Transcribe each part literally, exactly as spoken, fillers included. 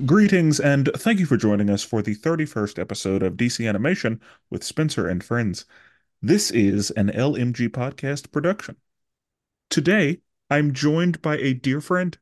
Greetings and thank you for joining us for the thirty-first episode of D C Animation with Spencer and Friends. This is an L M G podcast production. Today, I'm joined by a dear friend.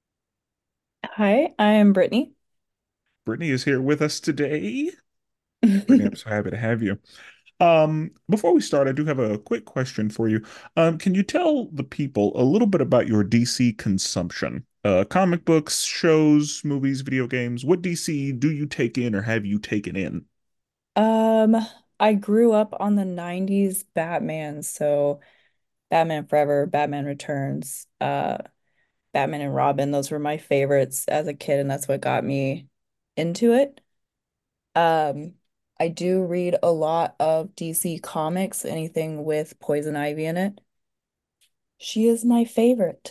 Hi, I'm Brittany. Brittany is here with us today. Brittany, I'm so happy to have you. Um, before we start, I do have a quick question for you. Um, can you tell the people a little bit about your D C consumption? Uh, comic books, shows, movies, video games. What D C do you take in or have you taken in? Um, I grew up on the nineties Batman, so Batman Forever, Batman Returns, uh, Batman and Robin, those were my favorites as a kid, and that's what got me into it. Um, I do read a lot of D C comics, anything with Poison Ivy in it. She is my favorite.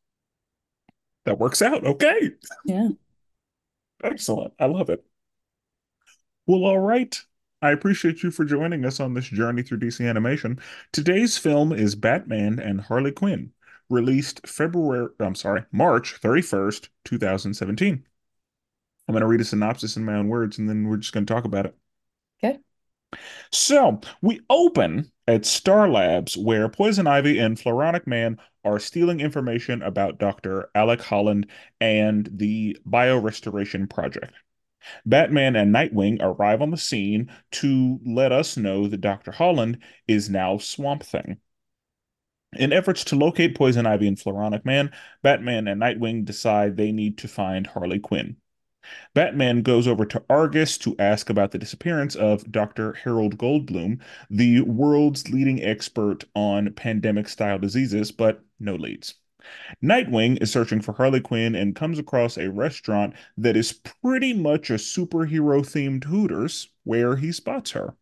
That works out. Okay. Yeah. Excellent. I love it. Well, all right. I appreciate you for joining us on this journey through D C animation. Today's film is Batman and Harley Quinn, released February, I'm sorry, March thirty-first, two thousand seventeen. I'm going to read a synopsis in my own words and then we're just going to talk about it. Okay. So, we open at Star Labs, where Poison Ivy and Floronic Man are stealing information about Doctor Alec Holland and the Biorestoration Project. Batman and Nightwing arrive on the scene to let us know that Doctor Holland is now Swamp Thing. In efforts to locate Poison Ivy and Floronic Man, Batman and Nightwing decide they need to find Harley Quinn. Batman goes over to Argus to ask about the disappearance of Doctor Harold Goldblum, the world's leading expert on pandemic-style diseases, but no leads. Nightwing is searching for Harley Quinn and comes across a restaurant that is pretty much a superhero themed Hooters where he spots her.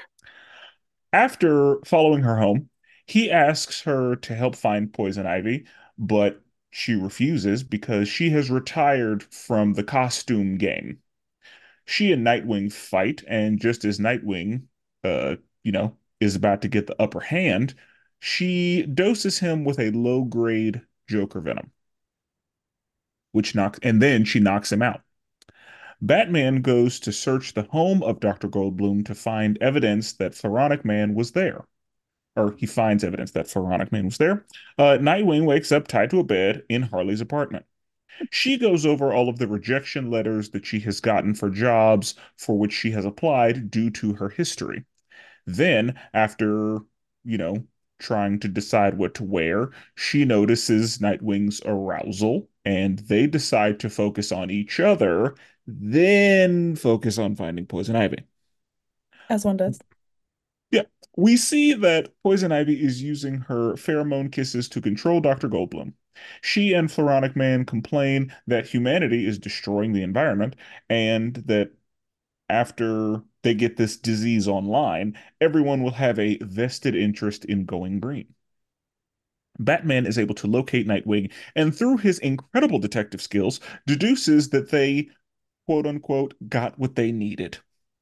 After following her home, he asks her to help find Poison Ivy, but she refuses because she has retired from the costume game. She and Nightwing fight, and just as Nightwing, uh, you know, is about to get the upper hand, she doses him with a low-grade Joker venom, which knocks, and then she knocks him out. Batman goes to search the home of Doctor Goldblum to find evidence that Floronic Man was there. Or he finds evidence that Floronic Man was there. Uh, Nightwing wakes up tied to a bed in Harley's apartment. She goes over all of the rejection letters that she has gotten for jobs for which she has applied due to her history. Then, after, you know, trying to decide what to wear, she notices Nightwing's arousal and they decide to focus on each other, then focus on finding Poison Ivy. As one does. Yeah, we see that Poison Ivy is using her pheromone kisses to control Doctor Goldblum. She and Floronic Man complain that humanity is destroying the environment and that after they get this disease online, everyone will have a vested interest in going green. Batman is able to locate Nightwing and through his incredible detective skills deduces that they quote unquote got what they needed.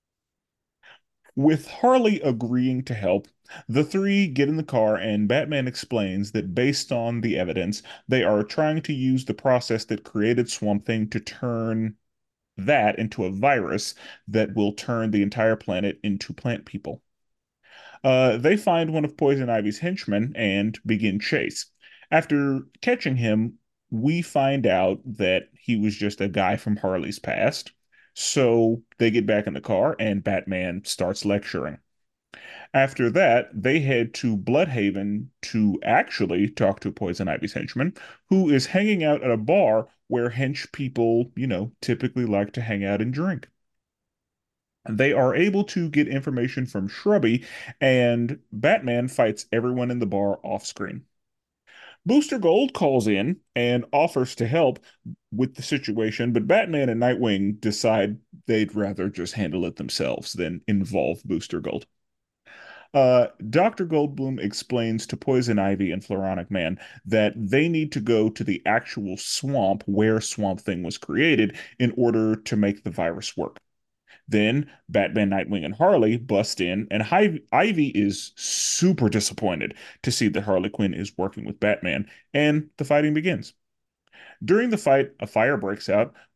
With Harley agreeing to help, the three get in the car and Batman explains that based on the evidence, they are trying to use the process that created Swamp Thing to turn that into a virus that will turn the entire planet into plant people. Uh, they find one of Poison Ivy's henchmen and begin chase. After catching him, we find out that he was just a guy from Harley's past. So they get back in the car and Batman starts lecturing. After that, they head to Bloodhaven to actually talk to Poison Ivy's henchman, who is hanging out at a bar where hench people, you know, typically like to hang out and drink. They are able to get information from Shrubby, and Batman fights everyone in the bar off screen. Booster Gold calls in and offers to help with the situation, but Batman and Nightwing decide they'd rather just handle it themselves than involve Booster Gold. Uh, Doctor Goldblum explains to Poison Ivy and Floronic Man that they need to go to the actual swamp where Swamp Thing was created in order to make the virus work. Then Batman, Nightwing, and Harley bust in, and Hi- Ivy is super disappointed to see that Harley Quinn is working with Batman, and the fighting begins. During the fight, a fire breaks out.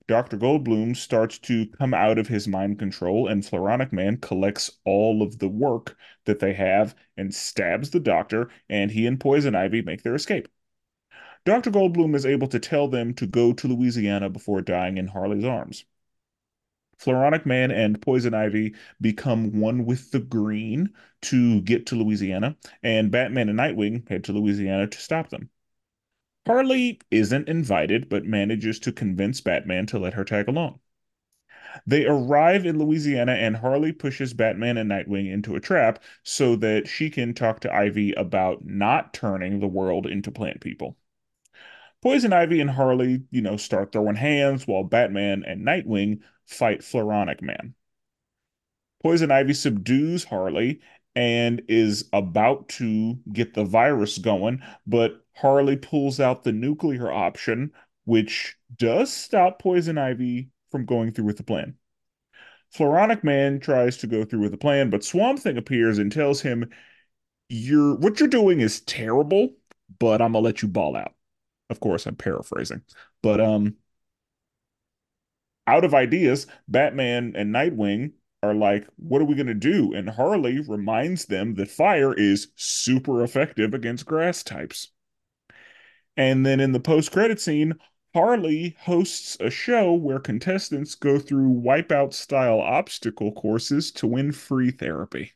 doctor Goldblum starts to come out of his mind control, and Floronic Man collects all of the work that they have and stabs the doctor, and he and Poison Ivy make their escape. doctor Goldblum is able to tell them to go to Louisiana before dying in Harley's arms. Floronic Man and Poison Ivy become one with the Green to get to Louisiana, and Batman and Nightwing head to Louisiana to stop them. Harley isn't invited, but manages to convince Batman to let her tag along. They arrive in Louisiana, and Harley pushes Batman and Nightwing into a trap so that she can talk to Ivy about not turning the world into plant people. Poison Ivy and Harley, you know, start throwing hands while Batman and Nightwing fight Floronic Man. Poison Ivy subdues Harley and is about to get the virus going, but Harley pulls out the nuclear option, which does stop Poison Ivy from going through with the plan. Floronic Man tries to go through with the plan, but Swamp Thing appears and tells him, "You're what you're doing is terrible, but I'm gonna let you ball out." Of course, I'm paraphrasing, but um, out of ideas, Batman and Nightwing are like, what are we going to do? And Harley reminds them that fire is super effective against grass types. And then in the post-credit scene, Harley hosts a show where contestants go through wipeout style obstacle courses to win free therapy.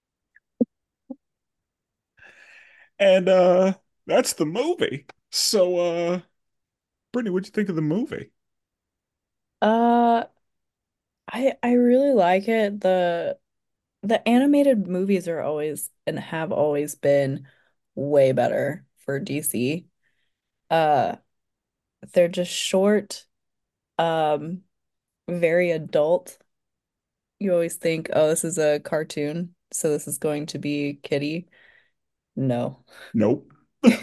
And uh that's the movie. So uh Brittany, what'd you think of the movie? Uh, I I really like it. The the animated movies are always and have always been way better for D C. Uh, they're just short, um, very adult. You always think, oh, this is a cartoon, so this is going to be kiddie. No. Nope.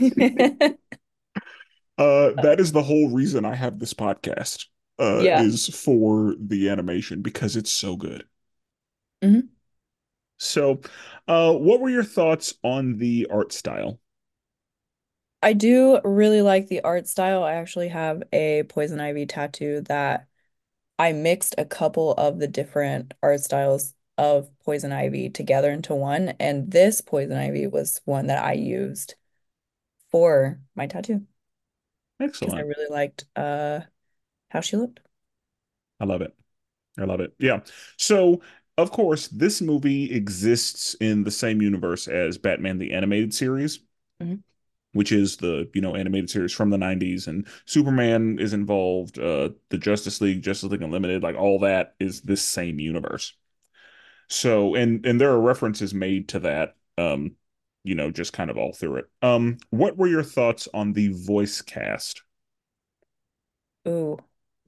Uh, that is the whole reason I have this podcast, uh, Yeah. is for the animation because it's so good. Mhm. So, uh, what were your thoughts on the art style? I do really like the art style. I actually have a Poison Ivy tattoo that I mixed a couple of the different art styles of Poison Ivy together into one, and this Poison Ivy was one that I used for my tattoo because I Excellent. really liked uh how she looked. I love it. I love it. Yeah. So, of course, this movie exists in the same universe as Batman the Animated Series, Mhm. which is the, you know, animated series from the nineties, and Superman is involved, uh, the Justice League, Justice League Unlimited, like all that is this same universe. So, and and there are references made to that, um, you know, just kind of all through it. Um, what were your thoughts on the voice cast? Ooh.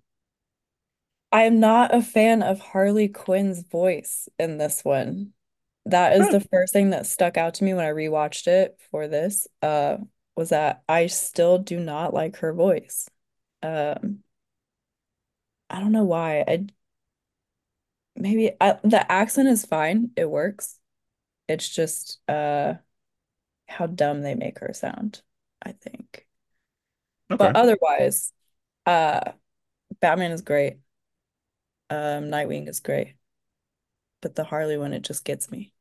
I am not a fan of Harley Quinn's voice in this one. That is Huh, the first thing that stuck out to me when I rewatched it for this, uh, was that I still do not like her voice. Um, I don't know why. I maybe I, the accent is fine. It works. It's just uh how dumb they make her sound, I think. But okay. otherwise, uh Batman is great. Um, Nightwing is great. But the Harley one, it just gets me.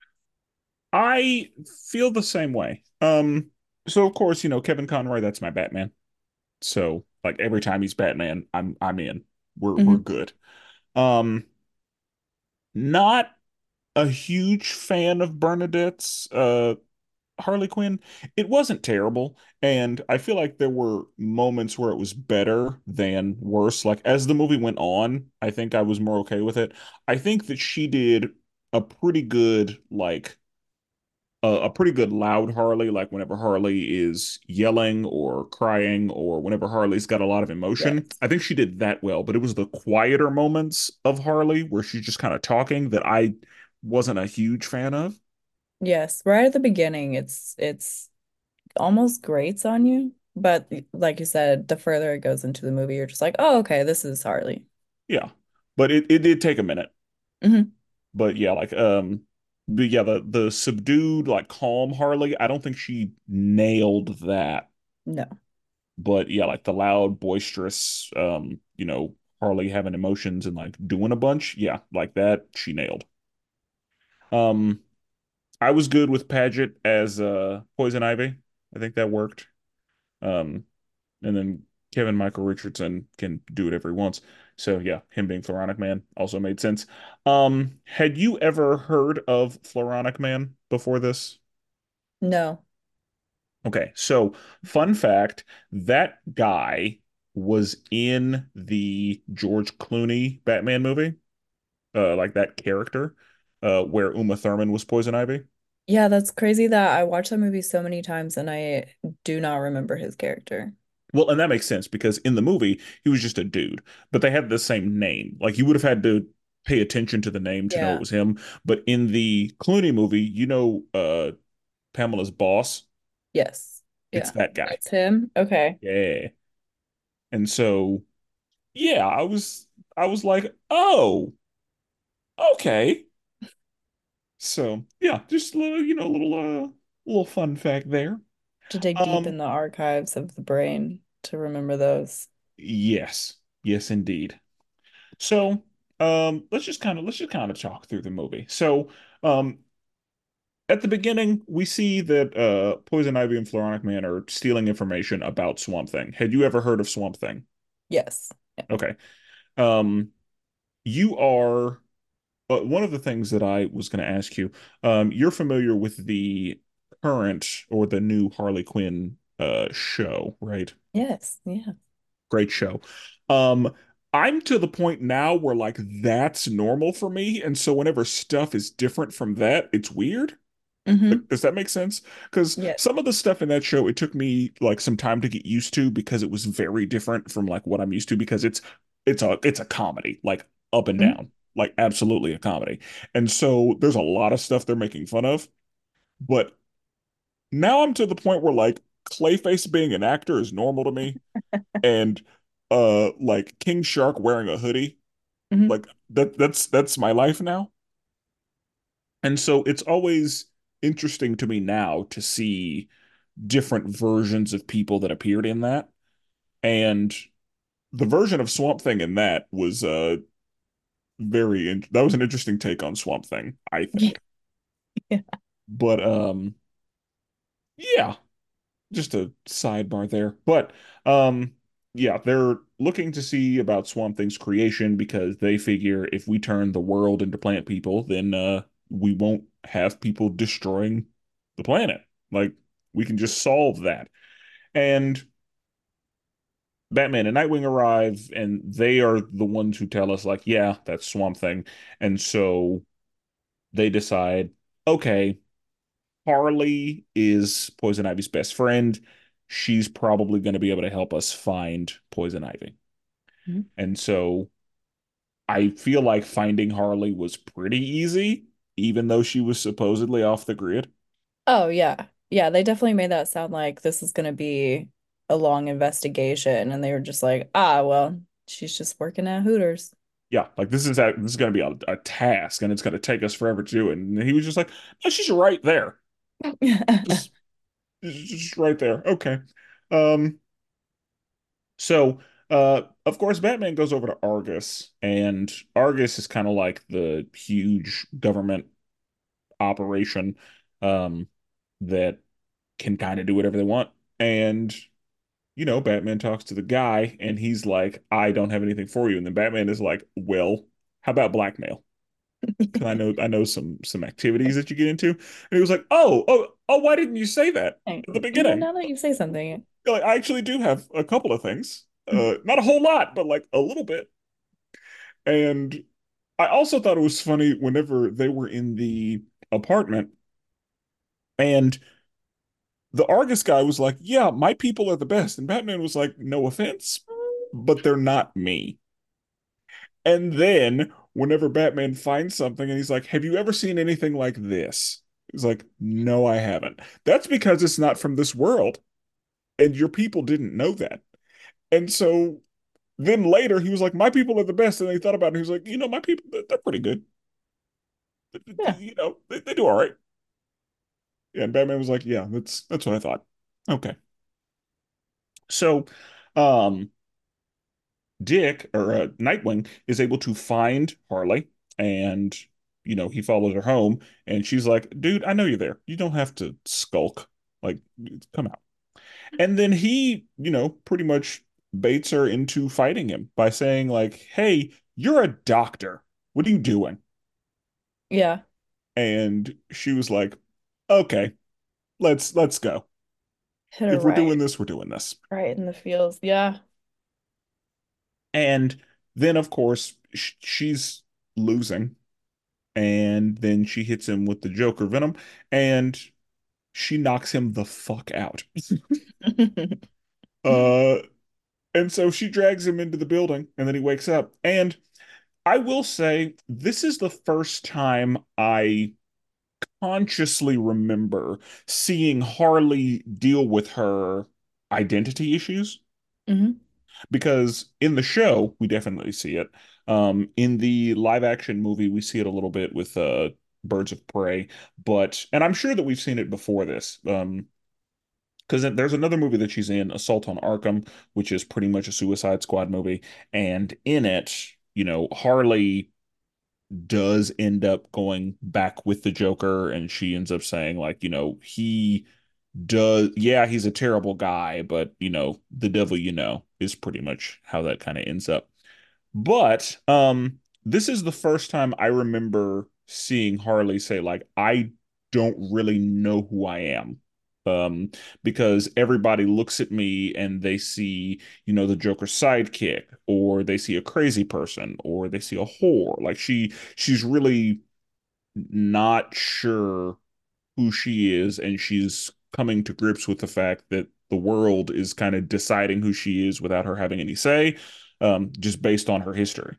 I feel the same way. Um, so of course, you know, Kevin Conroy, that's my Batman. So like every time he's Batman, I'm I'm in. We're we're Hmm. good. Um, not a huge fan of Bernadette's uh Harley Quinn. It wasn't terrible, and I feel like there were moments where it was better than worse. Like as the movie went on, I think I was more okay with it. I think that she did a pretty good like a, a pretty good loud Harley, like whenever Harley is yelling or crying or whenever Harley's got a lot of emotion. Yes. I think she did that well, but it was the quieter moments of Harley where she's just kind of talking that I wasn't a huge fan of. Yes. Right at the beginning, it's it's almost grates on you. But like you said, the further it goes into the movie, you're just like, oh, okay, this is Harley. Yeah. But it, it did take a minute. Hmm. But yeah, like um but yeah, the the subdued, like calm Harley, I don't think she nailed that. No. But yeah, like the loud, boisterous, um, you know, Harley having emotions and like doing a bunch. Yeah, like that, she nailed. Um, I was good with Paget as uh Poison Ivy. I think that worked. Um, and then Kevin Michael Richardson can do whatever he wants. So yeah, him being Floronic Man also made sense. Um, had you ever heard of Floronic Man before this? No. Okay, so fun fact, that guy was in the George Clooney Batman movie, uh, like that character, uh, where Uma Thurman was Poison Ivy. Yeah, that's crazy that I watched that movie so many times and I do not remember his character. Well, and that makes sense because in the movie he was just a dude, but they had the same name. Like you would have had to pay attention to the name to know it Yeah. was him. But in the Clooney movie, you know, uh, Pamela's boss, Yes. it's Yeah. that guy. That's him. Okay. Yeah. And so, yeah, I was, I was like, oh, okay. So, yeah, just a little, you know, a little, uh, little fun fact there. To dig deep Um, in the archives of the brain to remember those. yes, yes, indeed. So, um, let's just kind of let's just kind of talk through the movie. So, um, at the beginning, we see that uh, Poison Ivy and Floronic Man are stealing information about Swamp Thing. Had you ever heard of Swamp Thing? Yes. Yeah. Okay. Um, you are uh, one of the things that I was going to ask you. Um, you're familiar with the current or the new Harley Quinn uh show, right? Yes. Yeah. Great show. Um, I'm to the point now where like that's normal for me, and so whenever stuff is different from that, it's weird. Mm-hmm. Like, does that make sense? Because Yeah. some of the stuff in that show, it took me like some time to get used to because it was very different from like what I'm used to because it's it's a it's a comedy, like up and Mhm. down, like absolutely a comedy. And so there's a lot of stuff they're making fun of, but now I'm to the point where like Clayface being an actor is normal to me and uh like King Shark wearing a hoodie, Mhm. like that that's that's my life now. And so it's always interesting to me now to see different versions of people that appeared in that. And the version of Swamp Thing in that was uh very in that was an interesting take on Swamp Thing, I Yeah. think. But um yeah, just a sidebar there. But um yeah, they're looking to see about Swamp Thing's creation because they figure if we turn the world into plant people, then uh we won't have people destroying the planet. Like we can just solve that. And Batman and Nightwing arrive and they are the ones who tell us like, yeah, that's Swamp Thing. And so they decide, okay, Harley is Poison Ivy's best friend. She's probably going to be able to help us find Poison Ivy. Mhm. And so I feel like finding Harley was pretty easy, even though she was supposedly off the grid. Oh, yeah. Yeah, they definitely made that sound like this is going to be a long investigation. And they were just like, ah, well, she's just working at Hooters. Yeah, like this is a, this is going to be a, a task and it's going to take us forever to do it. And he was just like, no, she's right there. Just, just right there. Okay. Um, so uh of course Batman goes over to Argus and Argus is kind of like the huge government operation um, that can kind of do whatever they want. And, you know, Batman talks to the guy and he's like, I don't have anything for you. And then Batman is like, well, how about blackmail? Because I know I know some some activities that you get into. And he was like, oh, oh, oh, why didn't you say that Hey, at the you know, beginning? now that you say something, Like, I actually do have a couple of things. Uh, not a whole lot, but like a little bit. And I also thought it was funny whenever they were in the apartment and the Argus guy was like, yeah, my people are the best. And Batman was like, no offense, but they're not me. And then whenever Batman finds something and he's like, have you ever seen anything like this? He's like, no, I haven't. That's because it's not from this world. And your people didn't know that. And so then later he was like, my people are the best. And he thought about it. And he was like, you know, my people, they're pretty good. yeah. You know, they, they do all right. Yeah, and Batman was like, yeah, that's that's what I thought. Okay. So, um, Dick or uh, Nightwing is able to find Harley and you know he follows her home and she's like, dude, I know you're there. You don't have to skulk. Like, come out. And then he, you know, pretty much baits her into fighting him by saying like, hey, you're a doctor. What are you doing? Yeah. And she was like, okay, let's let's go. Hit her If we're right, doing this, we're doing this. right in the feels. Yeah. And then of course sh she's losing and then she hits him with the Joker Venom, and she knocks him the fuck out. Uh, and so she drags him into the building, and then he wakes up. And I will say, this is the first time I consciously remember seeing Harley deal with her identity issues. hmm Because in the show, we definitely see it. Um, in the live action movie, we see it a little bit with uh, Birds of Prey, but and I'm sure that we've seen it before this. Um, because there's another movie that she's in, Assault on Arkham, which is pretty much a Suicide Squad movie, and in it, you know, Harley does end up going back with the Joker, and she ends up saying like, you know, he does, yeah, he's a terrible guy, but you know, the devil you know is pretty much how that kind of ends up. But um, this is the first time I remember seeing Harley say, like, I don't really know who I am. Um, because everybody looks at me and they see, you know, the Joker's sidekick, or they see a crazy person, or they see a whore. Like she she's really not sure who she is, and she's coming to grips with the fact that the world is kind of deciding who she is without her having any say, um, just based on her history.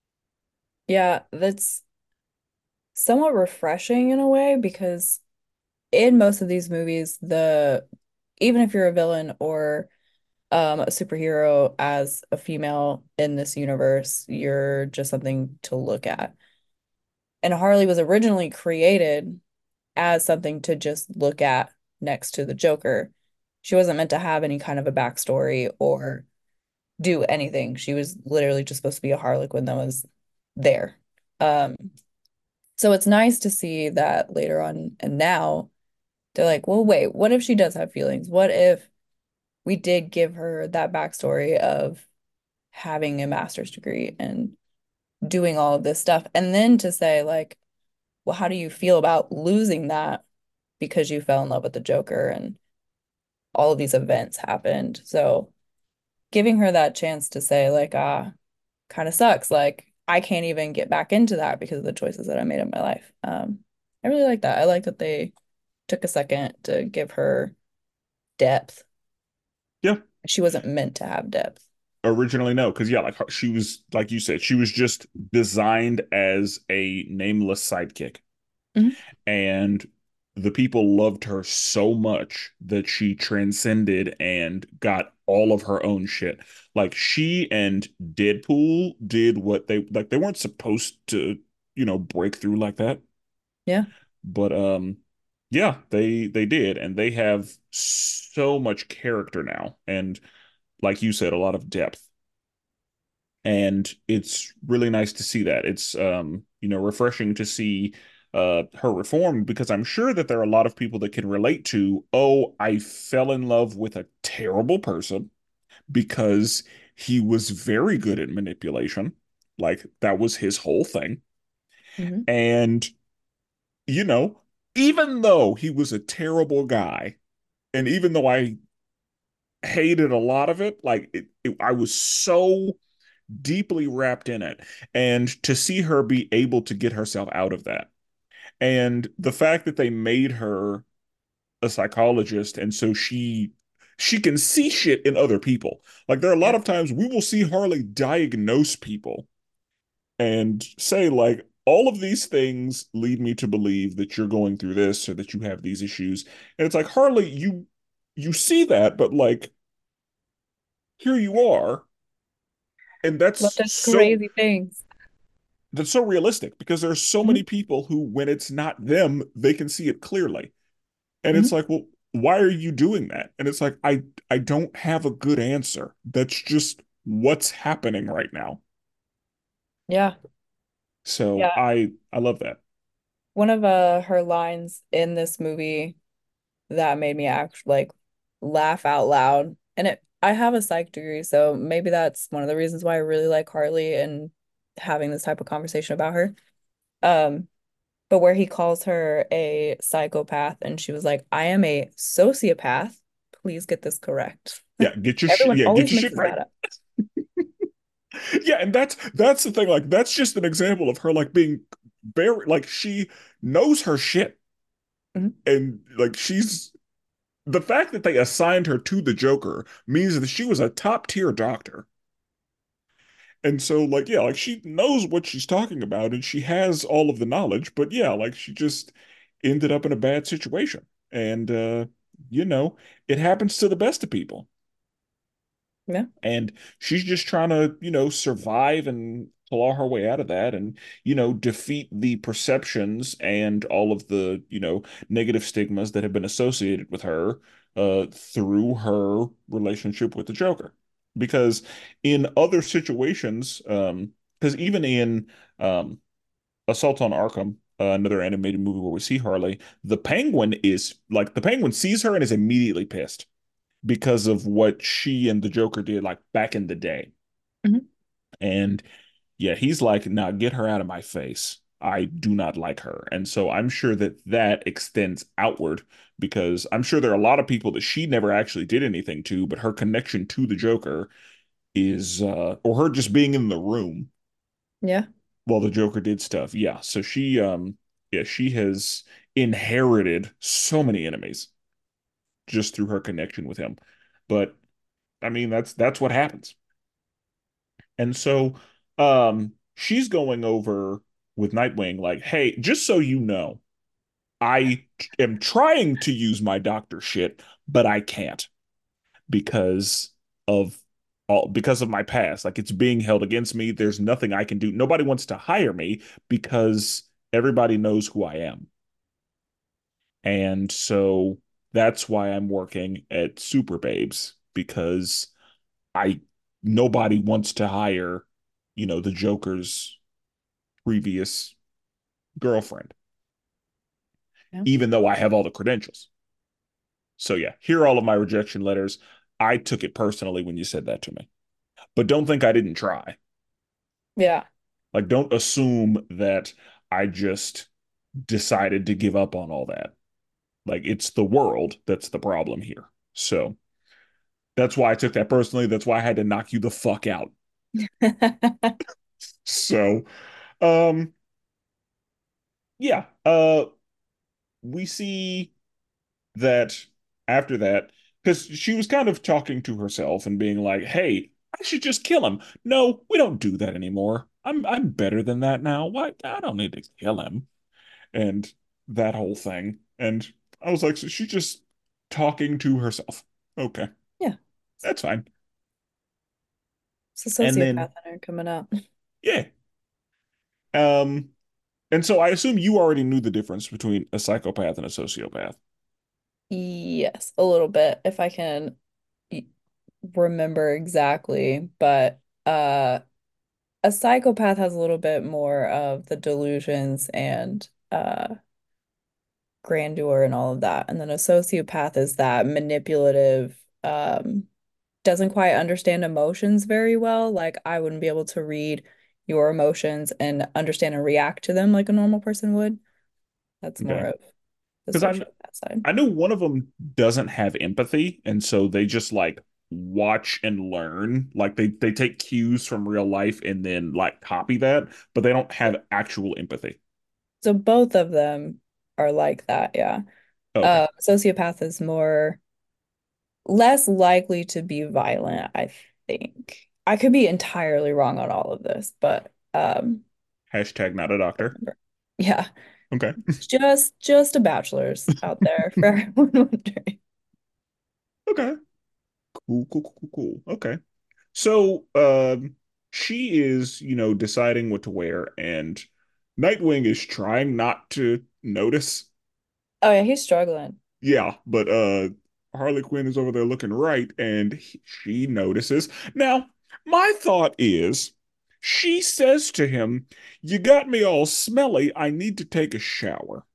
Yeah, that's somewhat refreshing in a way because in most of these movies, the even if you're a villain or um, a superhero as a female in this universe, you're just something to look at. And Harley was originally created as something to just look at next to the Joker. She wasn't meant to have any kind of a backstory or do anything. She was literally just supposed to be a Harlequin that was there. Um, so it's nice to see that later on and now they're like, well, wait, what if she does have feelings? What if we did give her that backstory of having a master's degree and doing all of this stuff? And then to say, like, well, how do you feel about losing that because you fell in love with the Joker and all of these events happened? So giving her that chance to say, like, ah, kind of sucks. Like, I can't even get back into that because of the choices that I made in my life. Um, I really like that. I like that they took a second to give her depth. Yeah, She wasn't meant to have depth. originally no, because yeah, like she was, like you said, she was just designed as a nameless sidekick, Mhm. and the people loved her so much that she transcended and got all of her own shit. Like she and Deadpool did what they like. They weren't supposed to, you know, break through like that. Yeah. But um yeah, they they did, and they have so much character now, and like you said, a lot of depth. And it's really nice to see that. It's um, you know, refreshing to see uh her reform, because I'm sure that there are a lot of people that can relate to, oh, I fell in love with a terrible person because he was very good at manipulation. Like that was his whole thing. hmm And you know, even though he was a terrible guy, and even though I hated a lot of it, like it, it, I was so deeply wrapped in it. And to see her be able to get herself out of that, and the fact that they made her a psychologist, and so she she can see shit in other people. Like there are a lot Yeah. of times we will see Harley diagnose people and say like, all of these things lead me to believe that you're going through this or that you have these issues. And it's like, Harley, you you see that, but like here you are. And Love that's does so crazy things. that's so realistic, because there's so many hmm people who, when it's not them, they can see it clearly. And it's hmm like, well, why are you doing that? And it's like, I I don't have a good answer. That's just what's happening right now. Yeah. So Yeah. I I love that. One of uh her lines in this movie that made me act like laugh out loud. And it I have a psych degree, so maybe that's one of the reasons why I really like Harley and having this type of conversation about her. Um, but where he calls her a psychopath and she was like, I am a sociopath. Please get this correct. Yeah, get your sh Everyone yeah, get always your shit mixes right. that up. Yeah, and that's that's the thing. Like, that's just an example of her like being very like she knows her shit. Mhm. And like she's the fact that they assigned her to the Joker means that she was a top tier doctor. And so, like, yeah, like she knows what she's talking about and she has all of the knowledge, but yeah, like she just ended up in a bad situation. And uh, you know, it happens to the best of people. Yeah. And she's just trying to, you know, survive and claw her way out of that and, you know, defeat the perceptions and all of the, you know, negative stigmas that have been associated with her uh, through her relationship with the Joker. Because in other situations, um, because even in um, Assault on Arkham, uh, another animated movie where we see Harley, the Penguin is like the Penguin sees her and is immediately pissed because of what she and the Joker did like back in the day. Mhm. And yeah, he's like, "Now get her out of my face. I do not like her." And so I'm sure that that extends outward because I'm sure there are a lot of people that she never actually did anything to, but her connection to the Joker is uh or her just being in the room Yeah. while the Joker did stuff. Yeah, so she um yeah, she has inherited so many enemies just through her connection with him. But I mean, that's that's what happens. And so um she's going over with Nightwing like, "Hey, just so you know, I am trying to use my doctor shit, but I can't because of all because of my past. Like it's being held against me. There's nothing I can do. Nobody wants to hire me because everybody knows who I am." And so that's why I'm working at Super Babes because I nobody wants to hire, you know, the Joker's previous girlfriend, Yeah. even though I have all the credentials. So yeah, here are all of my rejection letters. I took it personally when you said that to me. But don't think I didn't try. Yeah. Like, don't assume that I just decided to give up on all that. Like, it's the world that's the problem here. So that's why I took that personally. That's why I had to knock you the fuck out. So, um, yeah, uh, we see that after that, because she was kind of talking to herself and being like, "Hey, I should just kill him." No, we don't do that anymore. I'm I'm better than that now. Why? I don't need to kill him. And that whole thing. And I was like, so she's just talking to herself. Okay, Yeah. that's fine. It's a And sociopath then in her coming out. yeah. Um, and so I assume you already knew the difference between a psychopath and a sociopath. Yes, a little bit, if I can y- remember exactly. But uh a psychopath has a little bit more of the delusions and uh grandeur and all of that. And then a sociopath is that manipulative, um, doesn't quite understand emotions very well. Like I wouldn't be able to read your emotions and understand and react to them like a normal person would. That's more Okay. of the Because I sociopath side. I know one of them doesn't have empathy, and so they just like watch and learn. Like they they take cues from real life and then like copy that, but they don't have actual empathy. So both of them are like that, yeah. Okay. Uh, sociopath is more less likely to be violent, I think. I could be entirely wrong on all of this, but um, Hashtag not a doctor. remember. Yeah, Okay. just just a bachelor's out there for everyone wondering. Okay. Cool, cool, cool, cool, cool. Okay. So, um, she is, you know, deciding what to wear, and Nightwing is trying not to notice. Oh yeah, he's struggling. Yeah, but uh Harley Quinn is over there looking right, and he- she notices. Now, My thought is, she says to him, "You got me all smelly. I need to take a shower."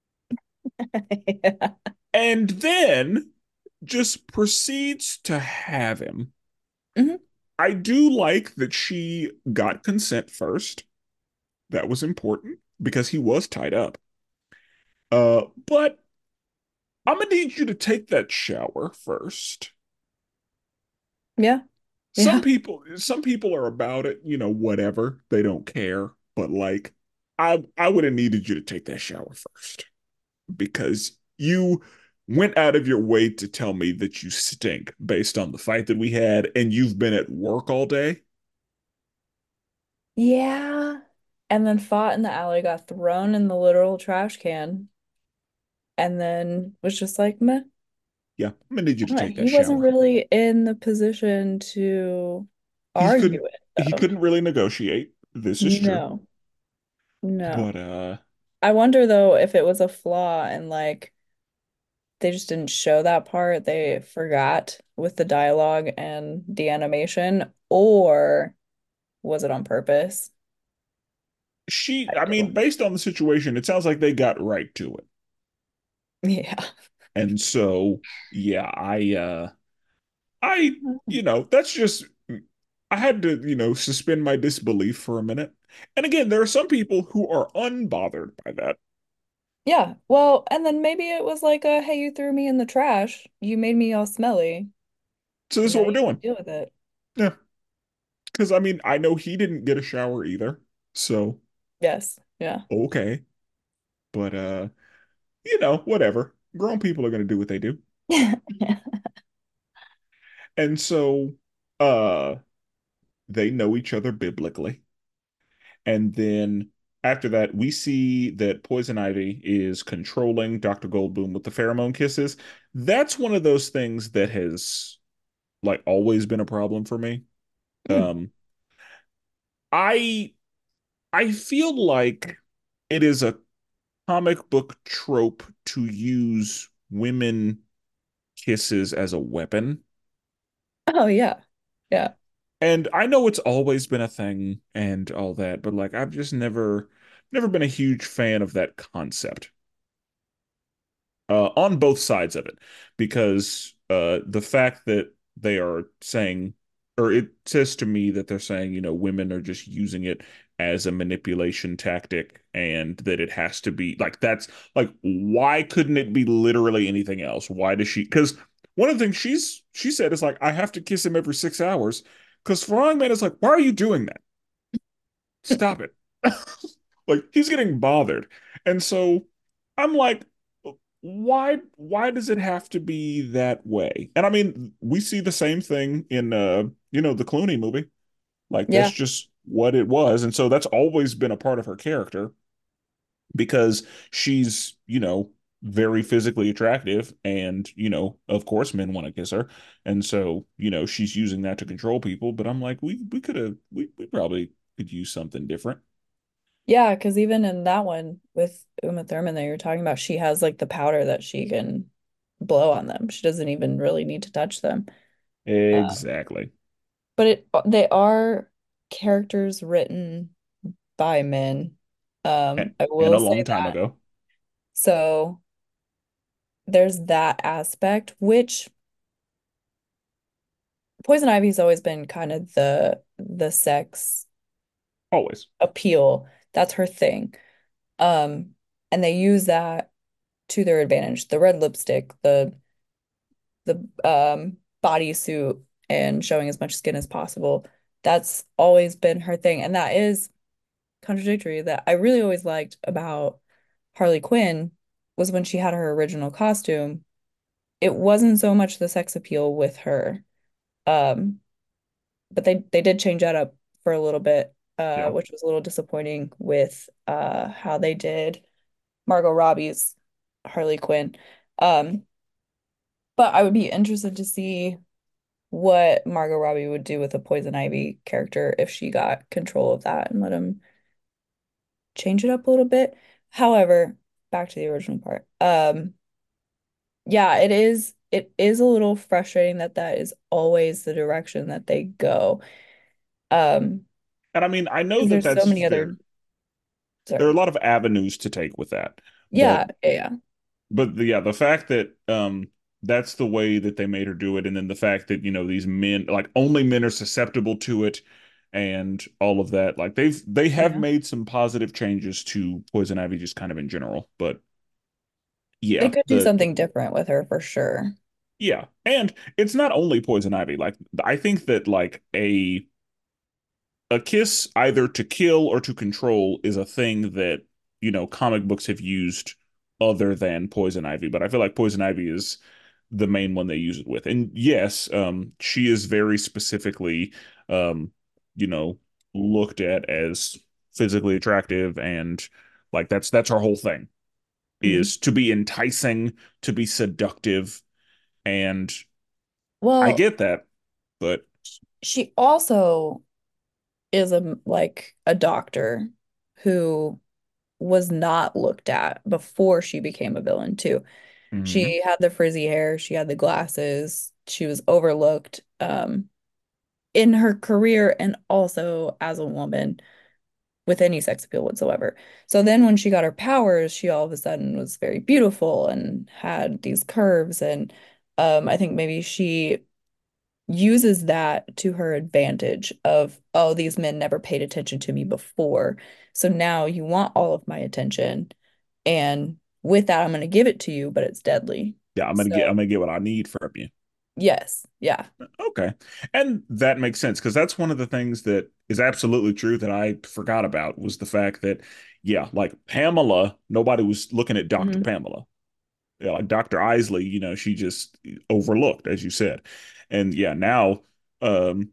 Yeah. And then just proceeds to have him. Mhm. I do like that she got consent first. That was important because he was tied up. Uh, but I'm gonna need you to take that shower first. Yeah. Some Yeah. people, some people are about it, you know, whatever. They don't care. But like, I I would have needed you to take that shower first because you went out of your way to tell me that you stink based on the fight that we had, and you've been at work all day. Yeah. And then fought in the alley, got thrown in the literal trash can, and then was just like, meh. Yeah, I'm gonna need you I to don't know. take that He wasn't shower. really in the position to He argue couldn't it, he though. couldn't really negotiate. This is true. No, no. But uh I wonder though if it was a flaw and like they just didn't show that part. They forgot with the dialogue and the animation, or was it on purpose? she I I mean, don't. based on the situation, it sounds like they got right to it. Yeah. And so yeah, I uh I you know, that's just I had to, you know, suspend my disbelief for a minute. And again, there are some people who are unbothered by that. Yeah. Well, and then maybe it was like a, hey, you threw me in the trash. You made me all smelly. So this is Now what we're you doing. deal with it. Yeah. Because I mean, I know he didn't get a shower either. So, Yes. Yeah. okay. But uh, you know, whatever. Grown people are gonna do what they do. And so uh they know each other biblically. And then after that, we see that Poison Ivy is controlling doctor Goldblum with the pheromone kisses. That's one of those things that has like always been a problem for me. Hmm. Um, I I feel like it is a comic book trope to use women kisses as a weapon. Oh, yeah. Yeah. And I know it's always been a thing and all that, but like I've just never never been a huge fan of that concept. Uh, on both sides of it, because uh, the fact that they are saying, or it says to me that they're saying, you know, women are just using it as a manipulation tactic, and that it has to be like that's like, why couldn't it be literally anything else? Why does she? Because one of the things she's she said is like, I have to kiss him every six hours. Because Frying Man is like, why are you doing that? Stop it. Like he's getting bothered. And so I'm like, why why does it have to be that way? And I mean, we see the same thing in uh, you know, the Clooney movie. Like that's Yeah. just what it was. And so that's always been a part of her character because she's, you know, very physically attractive and, you know, of course men want to kiss her. And so, you know, she's using that to control people, but I'm like, we we could have we, we probably could use something different. Yeah, because even in that one with Uma Thurman that you're talking about, she has like the powder that she can blow on them. She doesn't even really need to touch them. Um, Exactly. but it they are characters written by men. And, Um, I and will a say long time that. ago. So there's that aspect, which Poison Ivy's always been kind of the the sex Always. appeal. That's her thing. Um, and they use that to their advantage. The red lipstick, the the um bodysuit and showing as much skin as possible. That's always been her thing. And that is contradictory that I really always liked about Harley Quinn was when she had her original costume. It wasn't so much the sex appeal with her. Um, but they they did change that up for a little bit, uh, Yeah. which was a little disappointing with uh how they did Margot Robbie's Harley Quinn. Um, but I would be interested to see what Margot Robbie would do with a Poison Ivy character if she got control of that and let him change it up a little bit. However, back to the original part. Um, yeah, it is it is a little frustrating that that is always the direction that they go. Um, And I mean, I know because that there's so that's many fair. other, There are a sorry. lot of avenues to take with that, but Yeah, yeah, yeah. but the, yeah, the fact that um that's the way that they made her do it, and then the fact that you know these men, like only men are susceptible to it, and all of that, like they've they have Yeah. made some positive changes to Poison Ivy just kind of in general. But They yeah, could do the something different with her for sure. yeah, and it's not only Poison Ivy. Like I think that like a a kiss either to kill or to control is a thing that, you know, comic books have used other than Poison Ivy, but I feel like Poison Ivy is the main one they use it with. And yes, um, she is very specifically, um, you know, looked at as physically attractive, and like that's that's her whole thing Mhm. is to be enticing, to be seductive, and I Well, get that, but she also is a like a doctor who was not looked at before she became a villain too. mhm. She had the frizzy hair, she had the glasses, she was overlooked um in her career and also as a woman with any sex appeal whatsoever. So then when she got her powers, she all of a sudden was very beautiful and had these curves and um I think maybe she uses that to her advantage of, oh, these men never paid attention to me before. So now you want all of my attention. And with that, I'm going to give it to you, but it's deadly. Yeah, I'm gonna get I'm So, gonna get what I need from you. yes. Yeah. Okay. And that makes sense because that's one of the things that is absolutely true that I forgot about was the fact that, yeah, like Pamela, nobody was looking at doctor Hmm. Pamela. Yeah, like doctor Isley, you know, she just overlooked, as you said. And yeah, now um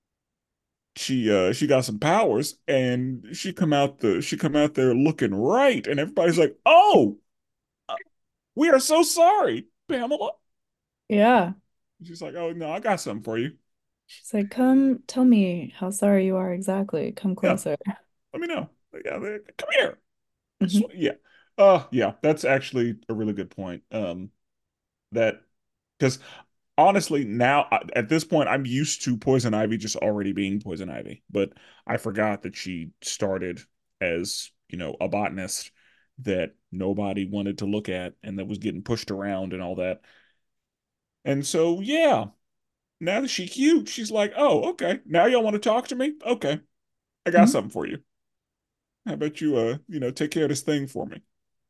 she uh she got some powers and she come out the she come out there looking right and everybody's like, "Oh, we are so sorry, Pamela." Yeah. She's like, "Oh no, I got something for you." She's like, come tell me how sorry you are exactly. Come Yeah, closer. let me know. Yeah, come here. Hmm. Yeah. Uh yeah, that's actually a really good point. Um that because honestly now I- at this point I'm used to Poison Ivy just already being Poison Ivy, but I forgot that she started as, you know, a botanist that nobody wanted to look at and that was getting pushed around and all that. And so yeah, now that she's cute, she's like, "Oh, okay. Now y'all want to talk to me? Okay. I got something for you. How about you uh, you know, take care of this thing for me?"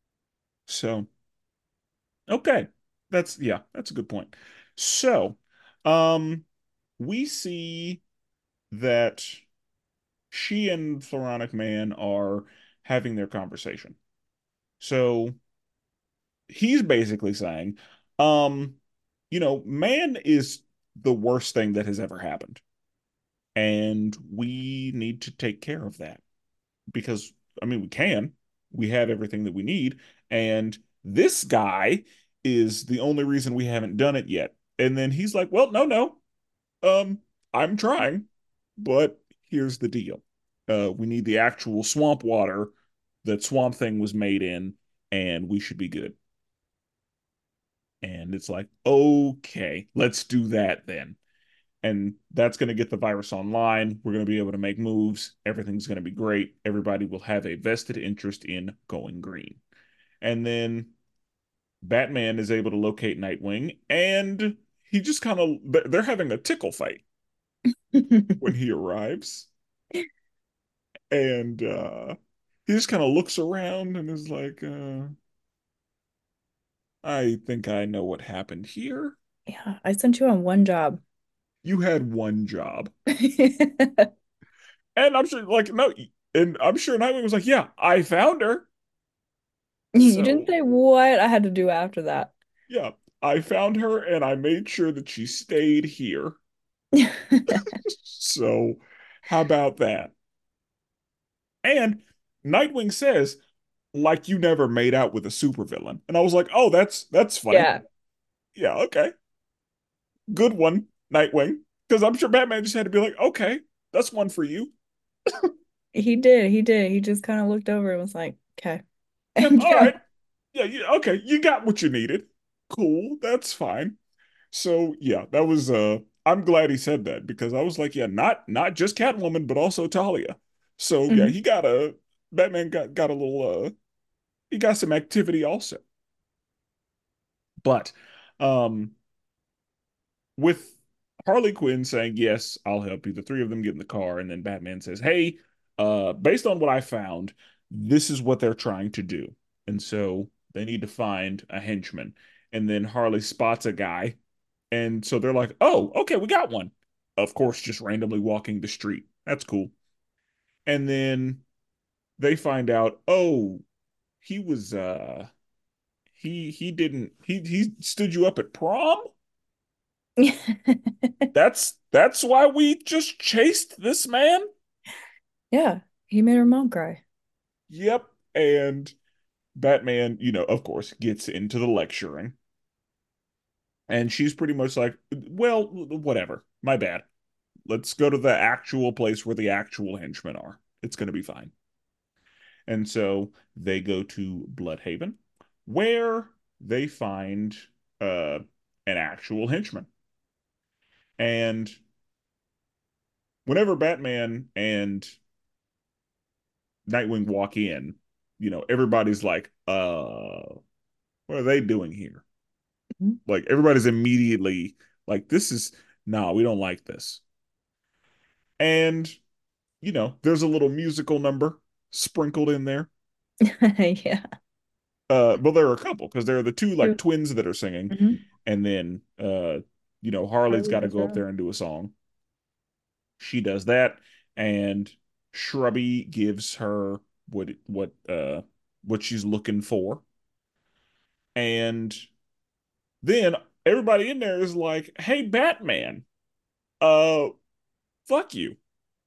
So okay. That's yeah, that's a good point. So, um, we see that she and Floronic Man are having their conversation. So he's basically saying, um, you know, man is the worst thing that has ever happened, and we need to take care of that because I mean we can. We have everything that we need, and this guy is the only reason we haven't done it yet. And then he's like, "Well, no, no. Um, I'm trying, but here's the deal. Uh, we need the actual swamp water that Swamp Thing was made in, and we should be good." And it's like, "Okay, let's do that then." And that's going to get the virus online. We're going to be able to make moves. Everything's going to be great. Everybody will have a vested interest in going green. And then Batman is able to locate Nightwing, and he just kind of, they're having a tickle fight when he arrives. And uh, he just kind of looks around and is like, uh, I think I know what happened here. Yeah, I sent you on one job. You had one job. And I'm sure, like, no, and I'm sure Nightwing was like, yeah, I found her. You didn't So, say what I had to do after that. yeah, I found her and I made sure that she stayed here. So, how about that? And Nightwing says, like you never made out with a supervillain. And I was like, oh, that's that's funny. Yeah, Yeah, okay. Good one, Nightwing. Because I'm sure Batman just had to be like, okay, that's one for you. he did. He did. He just kind of looked over and was like, okay. Yep, And all yeah. right. Yeah, yeah, okay, you got what you needed. Cool, that's fine. So yeah, that was uh I'm glad he said that because I was like, yeah, not not just Catwoman, but also Talia. So yeah, Mhm. he got a Batman got got a little uh he got some activity also. But um with Harley Quinn saying, yes, I'll help you, the three of them get in the car, and then Batman says, hey, uh, based on what I found, this is what they're trying to do. And so they need to find a henchman. And then Harley spots a guy. And so they're like, oh, okay, we got one. Of course, just randomly walking the street. That's cool. And then they find out, oh, he was uh he he didn't he he stood you up at prom? That's that's why we just chased this man? Yeah, he made her mom cry. Yep. And Batman, you know, of course, gets into the lecturing. And she's pretty much like, well, whatever. My bad. Let's go to the actual place where the actual henchmen are. It's going to be fine. And so they go to Bloodhaven, where they find uh, an actual henchman. And whenever Batman and Nightwing walk in, you know, everybody's like, uh, what are they doing here? Mhm. Like everybody's immediately like, this is nah, we don't like this. And, you know, there's a little musical number sprinkled in there. Yeah. Uh, well, there are a couple because there are the two like Two. twins that are singing, Mhm. and then uh, you know, Harley's Harley got to has go her up there own. and do a song. She does that, and Shrubby gives her what what uh what she's looking for. And then everybody in there is like, "Hey, Batman, uh, fuck you."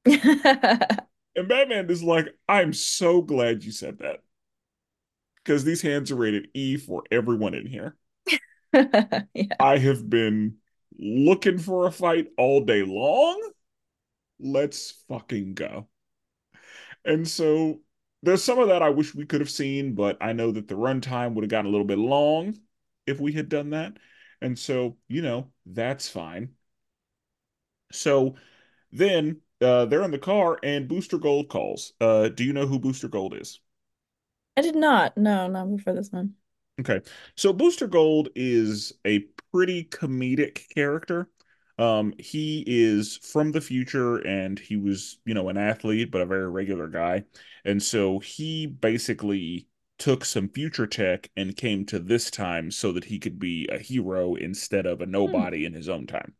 And Batman is like, "I'm so glad you said that because these hands are rated E for everyone in here. Yeah. I have been looking for a fight all day long. Let's fucking go." And so there's some of that I wish we could have seen, but I know that the runtime would have gotten a little bit long if we had done that. And so, you know, that's fine. So then uh, they're in the car and Booster Gold calls. Uh, do you know who Booster Gold is? I did not. No, not before this one. Okay. So Booster Gold is a pretty comedic character. Um, he is from the future and he was, you know, an athlete, but a very regular guy. And so he basically took some future tech and came to this time so that he could be a hero instead of a Hmm. nobody in his own time.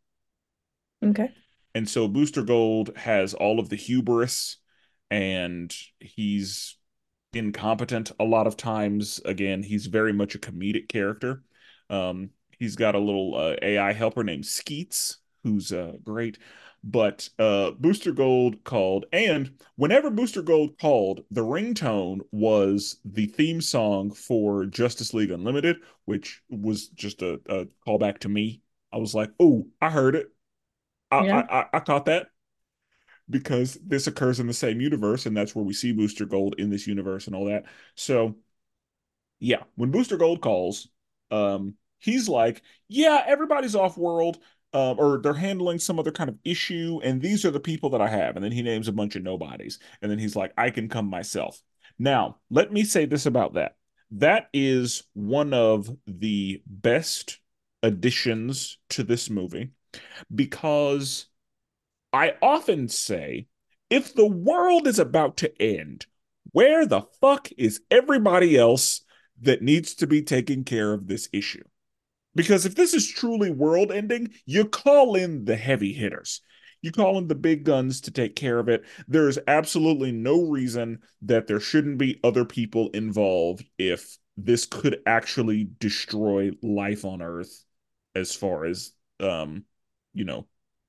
Okay. And so Booster Gold has all of the hubris and he's incompetent a lot of times. Again, he's very much a comedic character. Um, he's got a little uh, A I helper named Skeets, who's uh, great. But uh, Booster Gold called, and whenever Booster Gold called, the ringtone was the theme song for Justice League Unlimited, which was just a, a callback to me. I was like, "Oh, I heard it. I, Yeah. I I I caught that." Because this occurs in the same universe, and that's where we see Booster Gold in this universe and all that. So yeah, when Booster Gold calls, um, he's like, "Yeah, everybody's off world, um, or they're handling some other kind of issue, and these are the people that I have." And then he names a bunch of nobodies, and then he's like, "I can come myself." Now, let me say this about that. That is one of the best additions to this movie because I often say, if the world is about to end, where the fuck is everybody else that needs to be taking care of this issue? Because if this is truly world ending, you call in the heavy hitters. You call in the big guns to take care of it. There is absolutely no reason that there shouldn't be other people involved if this could actually destroy life on Earth as far as um, you know,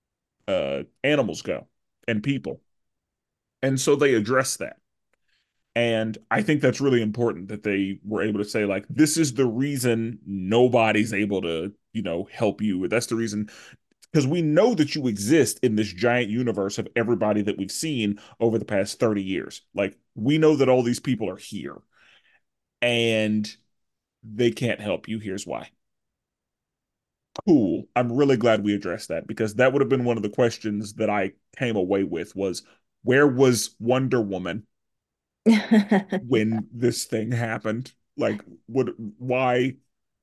uh, animals go and people. And so they address that. And I think that's really important that they were able to say, like, this is the reason nobody's able to, you know, help you. That's the reason, because we know that you exist in this giant universe of everybody that we've seen over the past thirty years. Like, we know that all these people are here and they can't help you. Here's why. Cool. I'm really glad we addressed that because that would have been one of the questions that I came away with was where was Wonder Woman Yeah. when this thing happened? Like, what, why,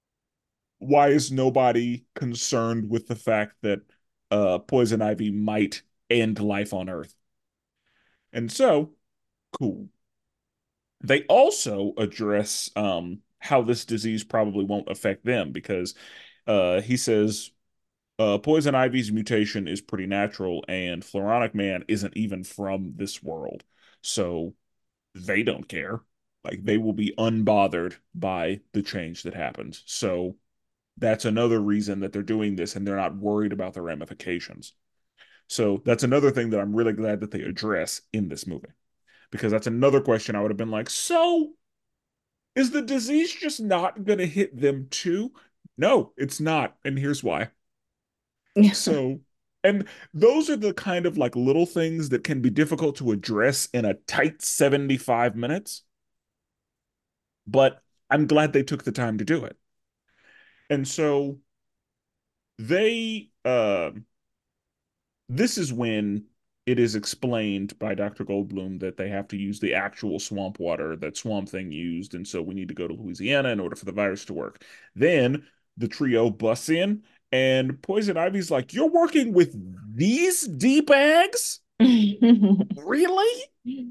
why is nobody concerned with the fact that uh Poison Ivy might end life on Earth? And so, cool. They also address um how this disease probably won't affect them because uh he says uh Poison Ivy's mutation is pretty natural and Floronic Man isn't even from this world. So they don't care. Like they will be unbothered by the change that happens. So that's another reason that they're doing this and they're not worried about the ramifications. So that's another thing that I'm really glad that they address in this movie because that's another question I would have been like, so is the disease just not going to hit them too? No, it's not. And here's why. Yeah. So, and those are the kind of like little things that can be difficult to address in a tight seventy-five minutes, but I'm glad they took the time to do it. And so they, uh, this is when it is explained by doctor Goldblum that they have to use the actual swamp water that Swamp Thing used, and so we need to go to Louisiana in order for the virus to work. Then the trio busts in, and Poison Ivy's like, "You're working with these D bags? Really?"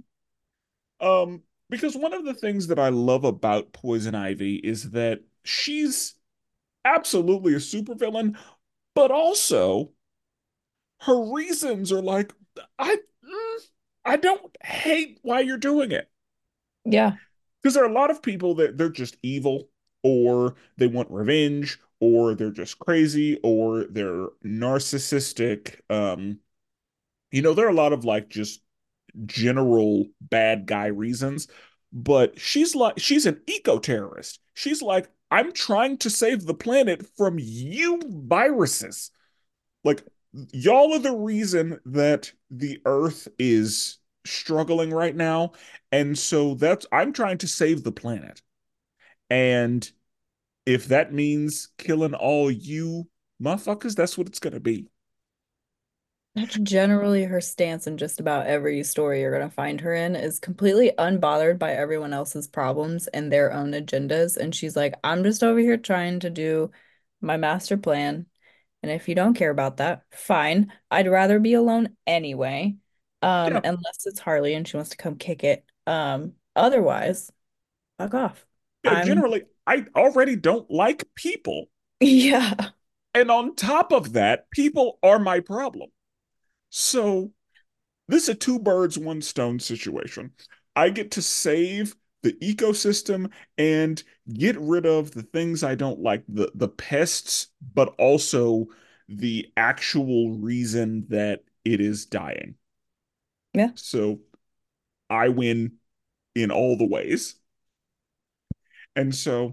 Um, because one of the things that I love about Poison Ivy is that she's absolutely a supervillain, but also her reasons are like, I mm, I don't hate why you're doing it. Yeah. Because there are a lot of people that they're just evil or they want revenge or they're just crazy or they're narcissistic. Um, you know, there are a lot of like just general bad guy reasons, but she's like she's an eco-terrorist. She's like, I'm trying to save the planet from you viruses. Like y'all are the reason that the earth is struggling right now. And so that's I'm trying to save the planet. And if that means killing all you motherfuckers, that's what it's gonna be. That's generally her stance in just about every story you're going to find her in is completely unbothered by everyone else's problems and their own agendas. And she's like, I'm just over here trying to do my master plan. And if you don't care about that, fine. I'd rather be alone anyway. Um, Yeah, unless it's Harley and she wants to come kick it. Um, otherwise, fuck off. yeah, I'm, generally I already don't like people. yeah. And on top of that, people are my problem. So this is a two birds, one stone situation. I get to save the ecosystem and get rid of the things I don't like, the the pests, but also the actual reason that it is dying. Yeah. So I win in all the ways. And so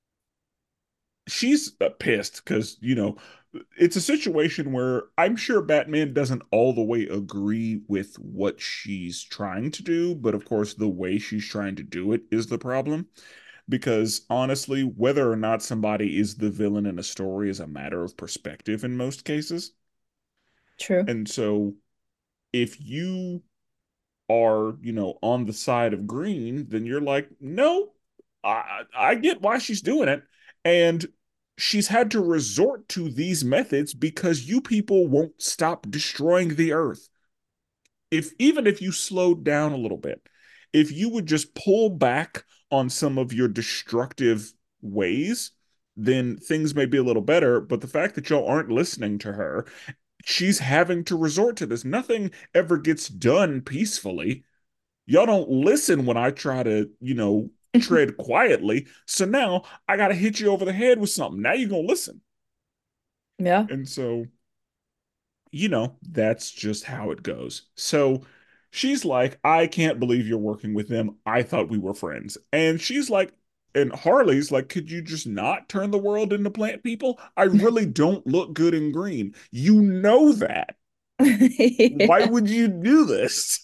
she's uh, pissed because, you know, it's a situation where I'm sure Batman doesn't all the way agree with what she's trying to do, but of course, the way she's trying to do it is the problem. Because honestly, whether or not somebody is the villain in a story is a matter of perspective in most cases. True. And so if you are, you know, on the side of green, then you're like, no, I I get why she's doing it. And she's had to resort to these methods because you people won't stop destroying the earth. If even if you slowed down a little bit, if you would just pull back on some of your destructive ways, then things may be a little better. But the fact that y'all aren't listening to her, she's having to resort to this. Nothing ever gets done peacefully. Y'all don't listen when I try to, you know, tread quietly. So now I got to hit you over the head with something. Now you're going to listen. Yeah. And so, you know, that's just how it goes. So she's like, I can't believe you're working with them. I thought we were friends. And she's like, and Harley's like, could you just not turn the world into plant people? I really don't look good in green. You know that. Why Yeah. would you do this?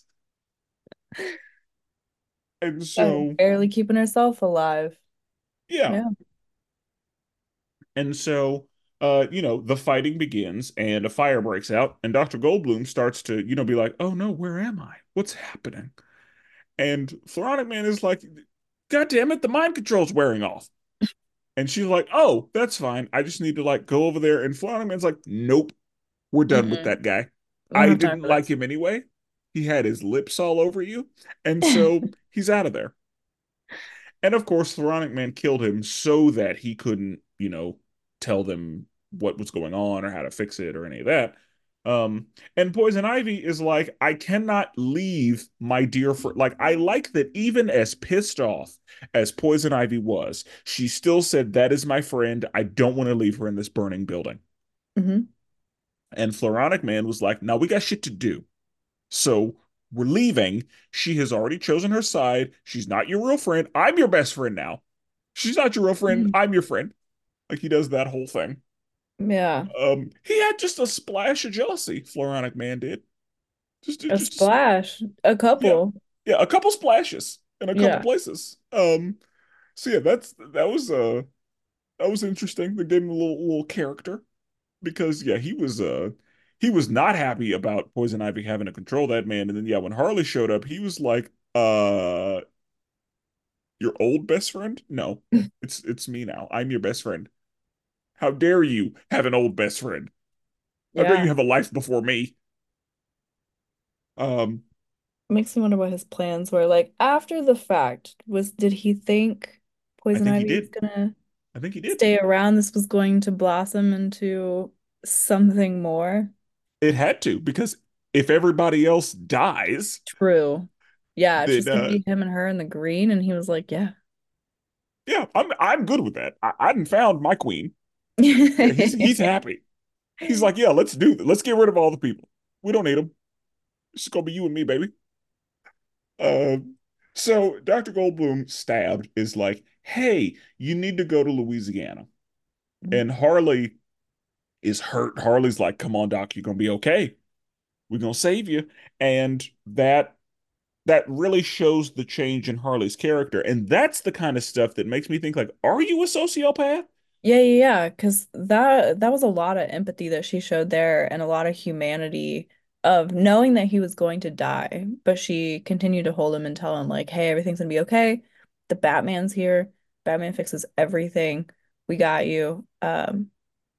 And Uh, so, barely keeping herself alive. yeah. Yeah. And so uh, you know, the fighting begins and a fire breaks out, and Doctor Goldblum starts to, you know, be like, "Oh no, where am I? What's happening?" And Floronic Man is like, "God damn it, the mind control's wearing off." And she's like, "Oh, that's fine. I just need to like go over there." And Floronic Man's like, "Nope, we're done with Mm-mm. that guy. I don't I have time didn't for like this. him anyway. He had his lips all over you, and so he's out of there." And of course, Floronic Man killed him so that he couldn't, you know, tell them what was going on or how to fix it or any of that. Um, and Poison Ivy is like, I cannot leave my dear friend. Like, I like that even as pissed off as Poison Ivy was, she still said, "That is my friend. I don't want to leave her in this burning building." Hmm. And Floronic Man was like, "Now we got shit to do. So we're leaving. She has already chosen her side. She's not your real friend. I'm your best friend now. She's not your real friend. I'm your friend." Like he does that whole thing. Yeah. Um, he had just a splash of jealousy. Floronic Man did. Just, A just splash. A yeah, couple. yeah, a couple splashes in a couple Yeah. places. Um, so yeah, that's that was uh that was interesting. They gave him a little little character because yeah, he was uh he was not happy about Poison Ivy having to control that man. And then yeah, when Harley showed up, he was like, uh, your old best friend? No, it's it's me now. I'm your best friend. How dare you have an old best friend? How dare you Yeah. have a life before me? Um, Makes me wonder what his plans were. Like after the fact, was did he think I Poison think he Ivy was did. gonna I think he did. stay around? This was going to blossom into something more? It had to because if everybody else dies, True. Yeah, it's then just gonna uh be him and her in the green, and he was like, yeah. yeah, I'm I'm good with that. I, I hadn't found my queen. Yeah, he's he's happy. He's like, yeah, let's do that. Let's get rid of all the people. We don't need them. It's just gonna be you and me, baby. Uh, so Doctor Goldblum stabbed is like, hey, you need to go to Louisiana. And Harley is hurt. Harley's like, come on, Doc, you're gonna be okay. We're gonna save you. And that that really shows the change in Harley's character. And that's the kind of stuff that makes me think like, are you a sociopath? Yeah, yeah, yeah, because that that was a lot of empathy that she showed there and a lot of humanity of knowing that he was going to die, but she continued to hold him and tell him like, "Hey, everything's gonna be okay. The Batman's here. Batman fixes everything. We got you." Um,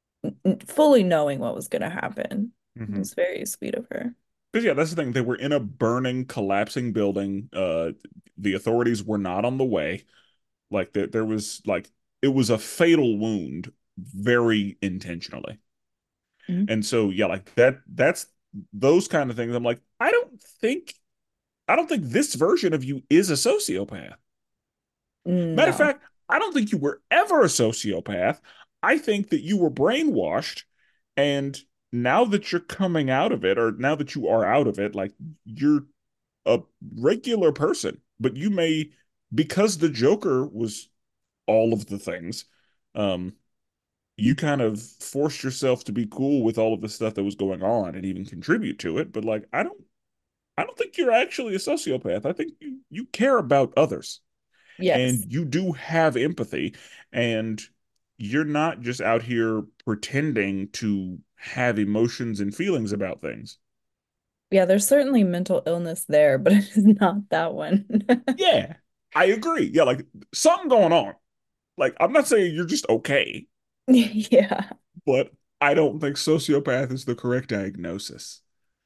n- fully knowing what was gonna happen. It Mm-hmm. was very sweet of her. Because yeah, that's the thing. They were in a burning, collapsing building. Uh, the authorities were not on the way. Like there, there was like it was a fatal wound, very intentionally. Mhm. And so yeah, like that. That's those kind of things. I'm like, I don't think, I don't think this version of you is a sociopath. Matter of No. fact, I don't think you were ever a sociopath. I think that you were brainwashed, and now that you're coming out of it, or now that you are out of it, like you're a regular person, but you may, because the Joker was all of the things, um, you kind of forced yourself to be cool with all of the stuff that was going on and even contribute to it. But like, I don't, I don't think you're actually a sociopath. I think you you care about others Yes. and you do have empathy, and you're not just out here pretending to have emotions and feelings about things. Yeah, there's certainly mental illness there, but it is not that one. Yeah, I agree. Yeah, like something going on. Like, I'm not saying you're just okay, Yeah. but I don't think sociopath is the correct diagnosis.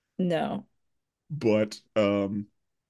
No. But, um,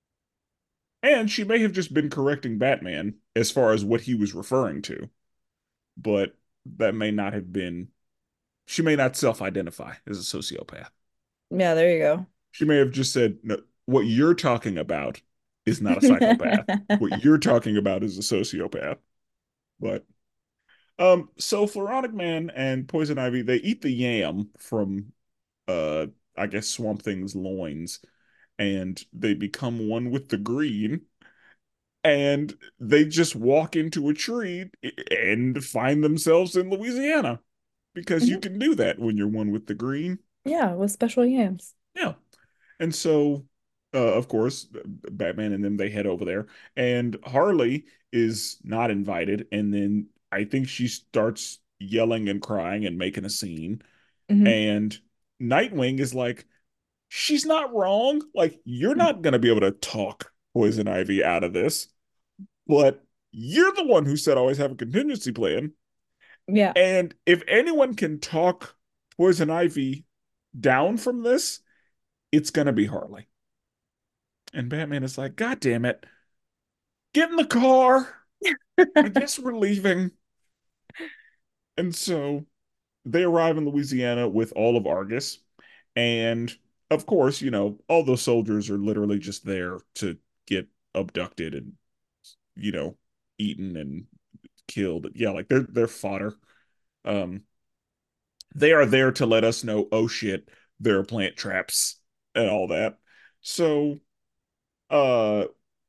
and she may have just been correcting Batman as far as what he was referring to, but that may not have been, she may not self identify as a sociopath. Yeah, there you She may have just said, no, what you're talking about is not a psychopath. What go. you're talking about is a sociopath. But um, so Floronic Man and Poison Ivy, they eat the yam from uh I guess Swamp Thing's loins, and they become one with the green, and they just walk into a tree and find themselves in Louisiana because you Mhm. can do that when you're one with the green. Yeah, with special yams. Yeah. And so, uh, of course, Batman and them they head over there, and Harley is not invited. And then I think she starts yelling and crying and making a scene. Hmm. And Nightwing is like, she's not wrong. Like, you're not going to be able to talk Poison Ivy out of this, but you're the one who said always have a contingency plan. Yeah. And if anyone can talk Poison Ivy down from this, it's going to be Harley. And Batman is like, God damn it. Get in the car. I guess we're leaving. And so they arrive in Louisiana with all of Argus. And of course, you know, all those soldiers are literally just there to get abducted and, you know, eaten and killed. Yeah, like they're they're fodder. Um, they are there to let us know, oh shit, there are plant traps and all that. So, uh,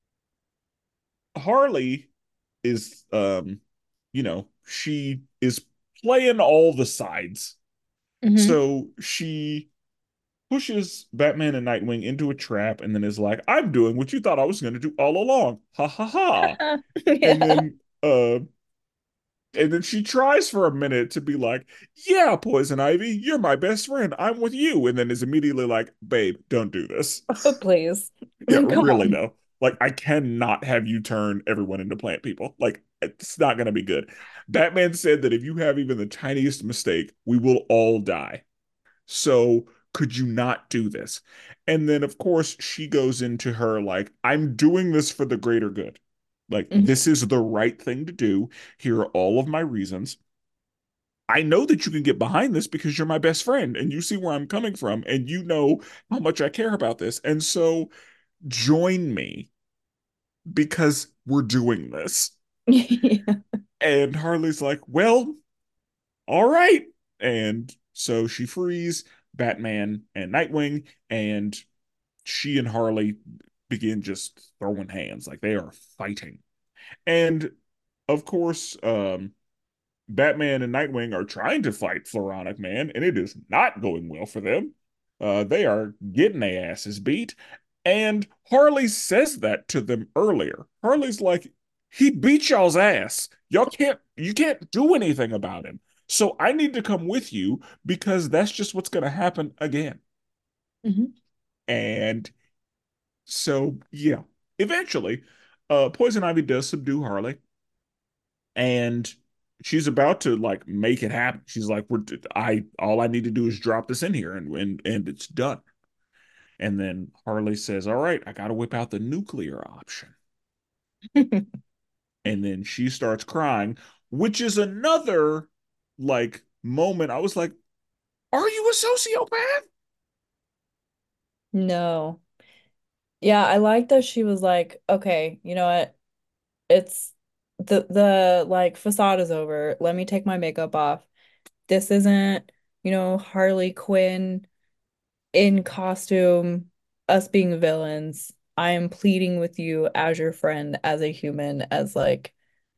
Harley is, um, you know, she is playing all the sides. Hmm. So she pushes Batman and Nightwing into a trap and then is like, I'm doing what you thought I was going to do all along. Ha ha ha. And Yeah. then, uh, and then she tries for a minute to be like, yeah, Poison Ivy, you're my best friend. I'm with you. And then is immediately like, babe, don't do this. But please, Yeah, come really on. though. Like, I cannot have you turn everyone into plant people. Like, it's not going to be good. Batman said that if you have even the tiniest mistake, we will all die. So could you not do this? And then, of course, she goes into her like, I'm doing this for the greater good. Like, Mhm. this is the right thing to do. Here are all of my reasons. I know that you can get behind this because you're my best friend and you see where I'm coming from and you know how much I care about this. And so join me because we're doing this. Yeah. And Harley's like, well, all right. And so she frees Batman and Nightwing, and she and Harley begin just throwing hands like they are fighting. And of course, um, Batman and Nightwing are trying to fight Floronic Man, and it is not going well for them. Uh, they are getting their asses beat. And Harley says that to them earlier. Harley's like, he beat y'all's ass. Y'all can't, you can't do anything about him. So I need to come with you because that's just what's going to happen again. Mhm. And so, yeah, eventually, uh, Poison Ivy does subdue Harley, and she's about to like make it happen. She's like, "We're I all I need to do is drop this in here, and and and it's done." And then Harley says, "All right, I got to whip out the nuclear option." And then she starts crying, which is another like moment. I was like, "Are you a sociopath?" No. Yeah, I like that she was like, okay, you know what? It's the the like facade is over. Let me take my makeup off. This isn't, you know, Harley Quinn in costume, us being villains. I am pleading with you as your friend, as a human, as like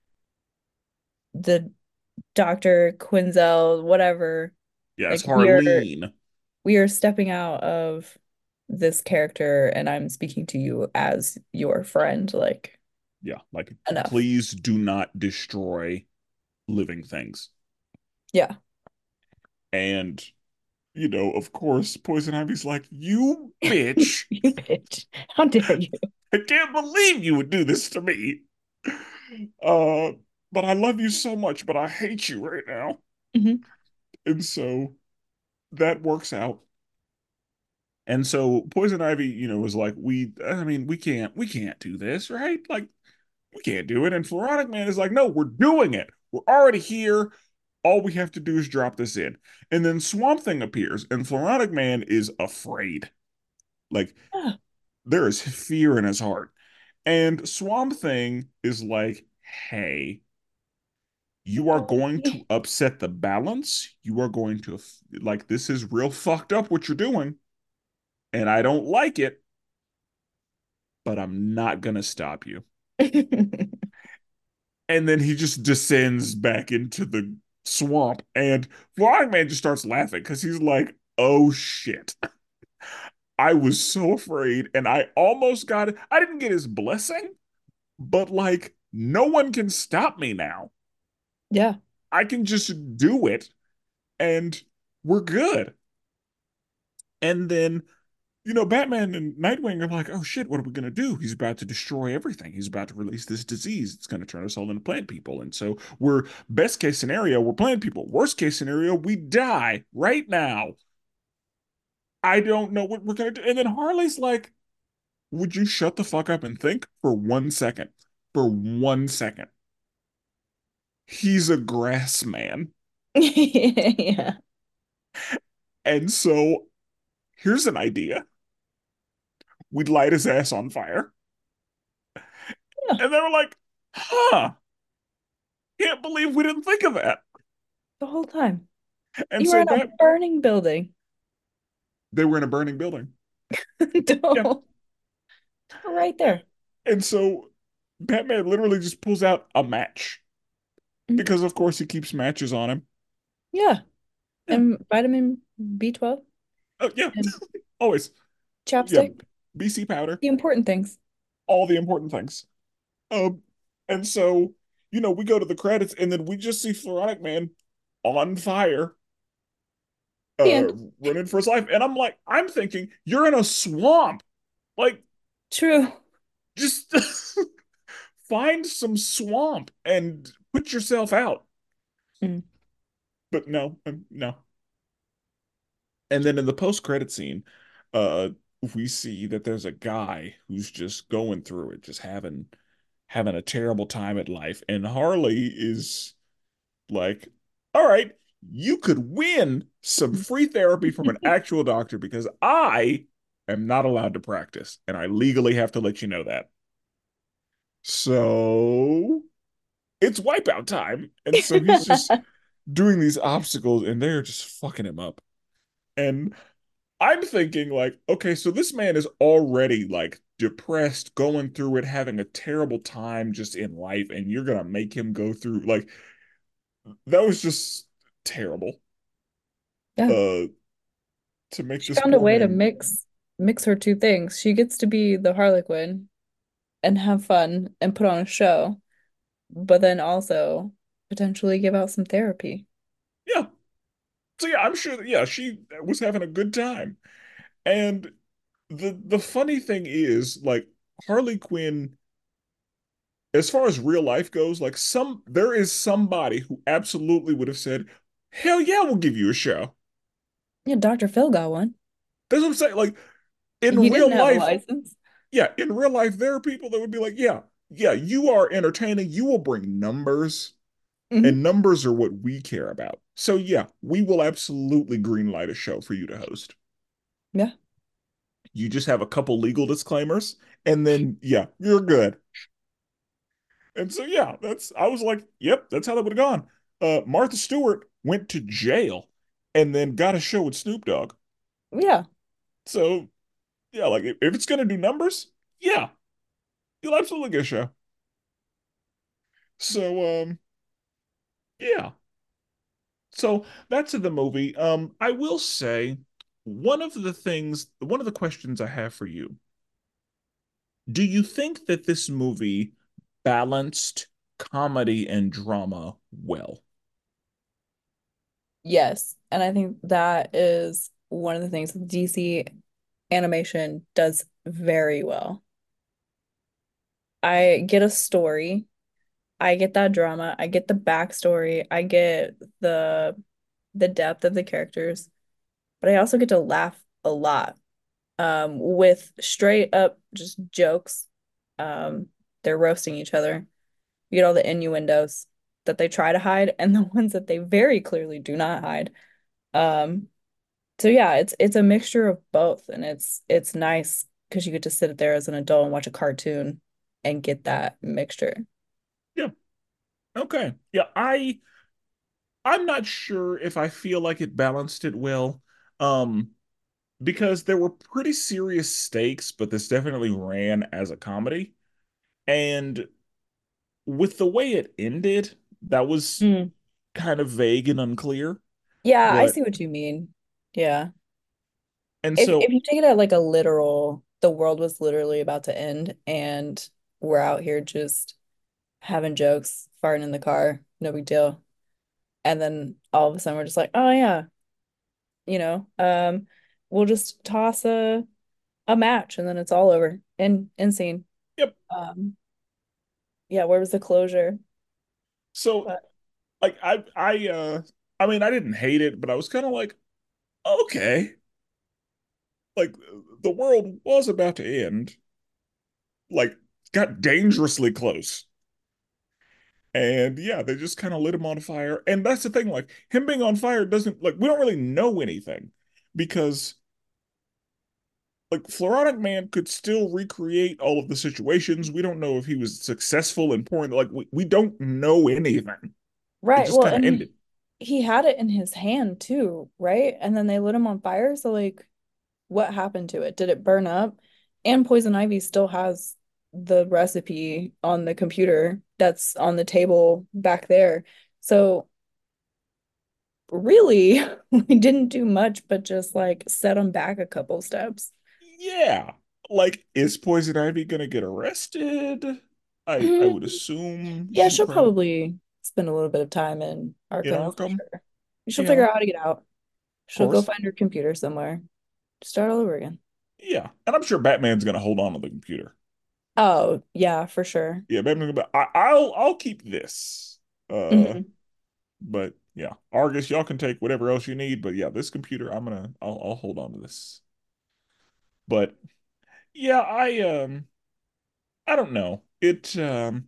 the Doctor Quinzel, whatever. Yes, Like we are Harleen. we are stepping out of this character and I'm speaking to you as your friend. Like Yeah, like enough. please do not destroy living things. Yeah. And you know, of course, Poison Ivy's like, "You bitch." You bitch. How dare you? I can't believe you would do this to me. Uh, but I love you so much, but I hate you right now. Hmm. And so that works out. And so Poison Ivy, you know, was like, we, I mean, we can't, we can't do this, right? Like, we can't do it. And Floronic Man is like, no, we're doing it. We're already here. All we have to do is drop this in. And then Swamp Thing appears, and Floronic Man is afraid. Like, Yeah. there is fear in his heart. And Swamp Thing is like, hey, you are going to upset the balance. You are going to, like, this is real fucked up what you're doing. And I don't like it, but I'm not going to stop you. And then he just descends back into the swamp. And Flying Man just starts laughing because he's like, oh shit. I was so afraid. And I almost got it. I didn't get his blessing, but like, no one can stop me now. Yeah. I can just do it and we're good. And then, you know, Batman and Nightwing are like, oh shit, what are we going to do? He's about to destroy everything. He's about to release this disease. It's going to turn us all into plant people. And so we're, best case scenario, we're plant people. Worst case scenario, we die right now. I don't know what we're going to do. And then Harley's like, would you shut the fuck up and think for one second? For one second. He's a grass man. Yeah. And so here's an idea. We'd light his ass on fire. Yeah. And they were like, huh, can't believe we didn't think of that. The whole time. And You were so in a Bat burning building. they were in a burning building. Yeah. Don't. Right there. And so Batman literally just pulls out a match Mm. because of course he keeps matches on him. Yeah. Yeah. And vitamin B twelve Oh yeah. and Always. Yeah. chapstick. B C powder, The important things. all the important things. Um, and so, you know, we go to the credits and then we just see Floronic Man on fire, The uh, end. running for his life. And I'm like, I'm thinking, you're in a swamp. Like, True. just find some swamp and put yourself out. Mm. But no, um, no. And then in the post-credit scene, uh, we see that there's a guy who's just going through it, just having having a terrible time at life. And Harley is like, all right, you could win some free therapy from an actual doctor because I am not allowed to practice and I legally have to let you know that. So it's wipeout time. And so he's just doing these obstacles and they're just fucking him up. And I'm thinking, like, okay, so this man is already like depressed, going through it, having a terrible time just in life, and you're gonna make him go through like that was just terrible. Yeah. Uh, to make She this found a poor way to man, mix mix her two things. She gets to be the Harlequin and have fun and put on a show, but then also potentially give out some therapy. yeah. So yeah, I'm sure that yeah, she was having a good time. And the the funny thing is, like Harley Quinn, as far as real life goes, like some there is somebody who absolutely would have said, "Hell yeah, we'll give you a show." Yeah, doctor Phil got one. That's what I'm saying. Like in He didn't real have a life, license. yeah, in real life, there are people that would be like, yeah, yeah, you are entertaining. You will bring numbers, Hmm. and numbers are what we care about. So yeah, we will absolutely greenlight a show for you to host. Yeah. You just have a couple legal disclaimers, and then yeah, you're good. And so yeah, that's I was like, yep, that's how that would have gone. Uh, Martha Stewart went to jail and then got a show with Snoop Dogg. Yeah. So yeah, like if, if it's gonna do numbers, yeah, you'll absolutely get a show. So um, yeah. So that's the movie. Um, I will say one of the things, one of the questions I have for you, do you think that this movie balanced comedy and drama well? Yes. And I think that is one of the things D C animation does very well. I get a story, I get that drama, I get the backstory, I get the the depth of the characters, but I also get to laugh a lot um with straight up just jokes. Um they're roasting each other. You get all the innuendos that they try to hide and the ones that they very clearly do not hide. Um so yeah, it's it's a mixture of both and it's it's nice because you get to sit there as an adult and watch a cartoon and get that mixture. Yeah. Okay. Yeah, I I'm not sure if I feel like it balanced it well. Um, because there were pretty serious stakes, but this definitely ran as a comedy. And with the way it ended, that was Mm. kind of vague and unclear. Yeah, I But see what you mean. Yeah. and If if so you take it at like a literal, the world was literally about to end and we're out here just having jokes, farting in the car, no big deal. And then all of a sudden we're just like, oh yeah, you know, um, we'll just toss a a match and then it's all over. In in scene. Yep. Um, yeah, where was the closure? So But like I I uh I mean I didn't hate it, but I was kind of like, okay, like the world was about to end, like got dangerously close. And yeah, they just kind of lit him on fire. And that's the thing, like him being on fire doesn't like we don't really know anything because like Floronic Man could still recreate all of the situations. We don't know if he was successful in pouring like we, we don't know anything. It right, just well, kind of and ended. he, he had it in his hand too, right? And then they lit him on fire. So like, what happened to it? Did it burn up? And Poison Ivy still has the recipe on the computer that's on the table back there. So really, we didn't do much but just like set him back a couple steps. Yeah. Like, is Poison Ivy gonna get arrested? I I would assume Yeah, she she'll probably probably spend a little bit of time in in Arkham for Arkham. sure. She'll Yeah, figure of out how to get out. She'll go course. find her computer somewhere. Start all over again. Yeah. And I'm sure Batman's gonna hold on to the computer. Oh, yeah, for sure. Yeah, Batman's gonna be, I, I'll I'll keep this. Uh, Hmm. but yeah, Argus, y'all can take whatever else you need, but yeah, this computer, I'm gonna I'll I'll hold on to this. But yeah, I um I don't know. It um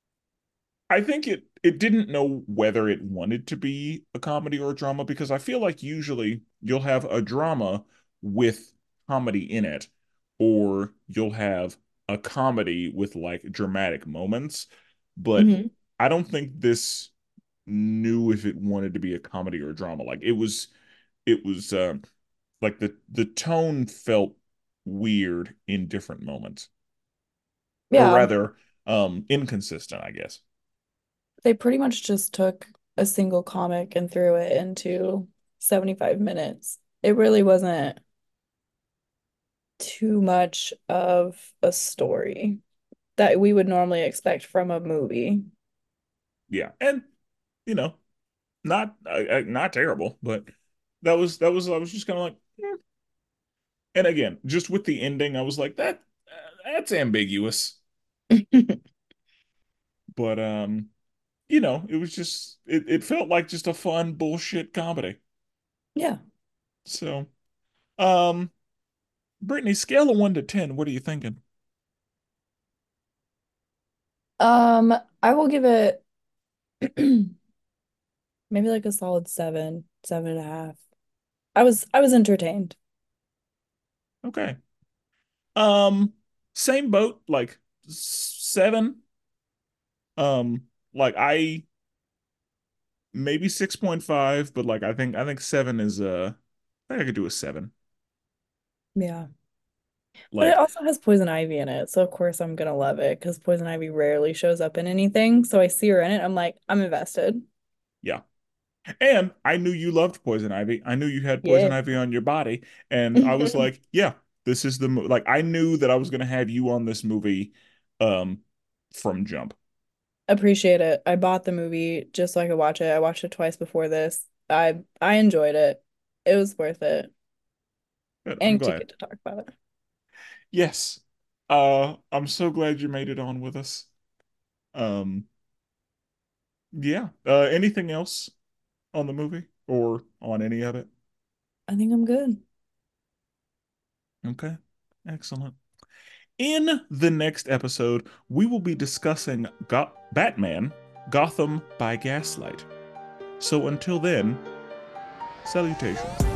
I think it it didn't know whether it wanted to be a comedy or a drama because I feel like usually you'll have a drama with comedy in it, or you'll have a comedy with like dramatic moments. But Hmm. I don't think this knew if it wanted to be a comedy or a drama. Like it was it was uh, like the the tone felt weird in different moments, or Yeah, rather um inconsistent, I guess. they pretty much just took a single comic and threw it into seventy-five minutes. It really wasn't too much of a story that we would normally expect from a movie. Yeah. And you know, not uh, not terrible, but that was that was I was just kind of like, eh. And again, just with the ending, I was like that uh, that's ambiguous, but um, you know, it was just it it felt like just a fun bullshit comedy. Yeah. So, um, Brittany, scale of one to ten, what are you thinking? Um, I will give it maybe like a solid seven, seven and a half. I was I was entertained. Okay. Um, same boat, like seven. Um, like I maybe six point five, but like I think I think seven is uh I think I could do a seven. Yeah. But it Like, also has Poison Ivy in it, so of course I'm gonna love it because Poison Ivy rarely shows up in anything. So I see her in it, I'm like, I'm invested. yeah. And I knew you loved Poison Ivy. I knew you had Poison Yeah. Ivy on your body, and I was like, yeah, this is the mo like I knew that I was gonna have you on this movie um from jump. Appreciate it. I bought the movie just so I could watch it. I watched it twice before this. I I enjoyed it. It was worth it. But I'm And to glad. get to talk about it. Yes. Uh, I'm so glad you made it on with us. Um, yeah. Uh, anything else on the movie or on any of it? I think I'm good. Okay. Excellent. In the next episode, we will be discussing Go Batman Gotham by Gaslight. So until then, salutations.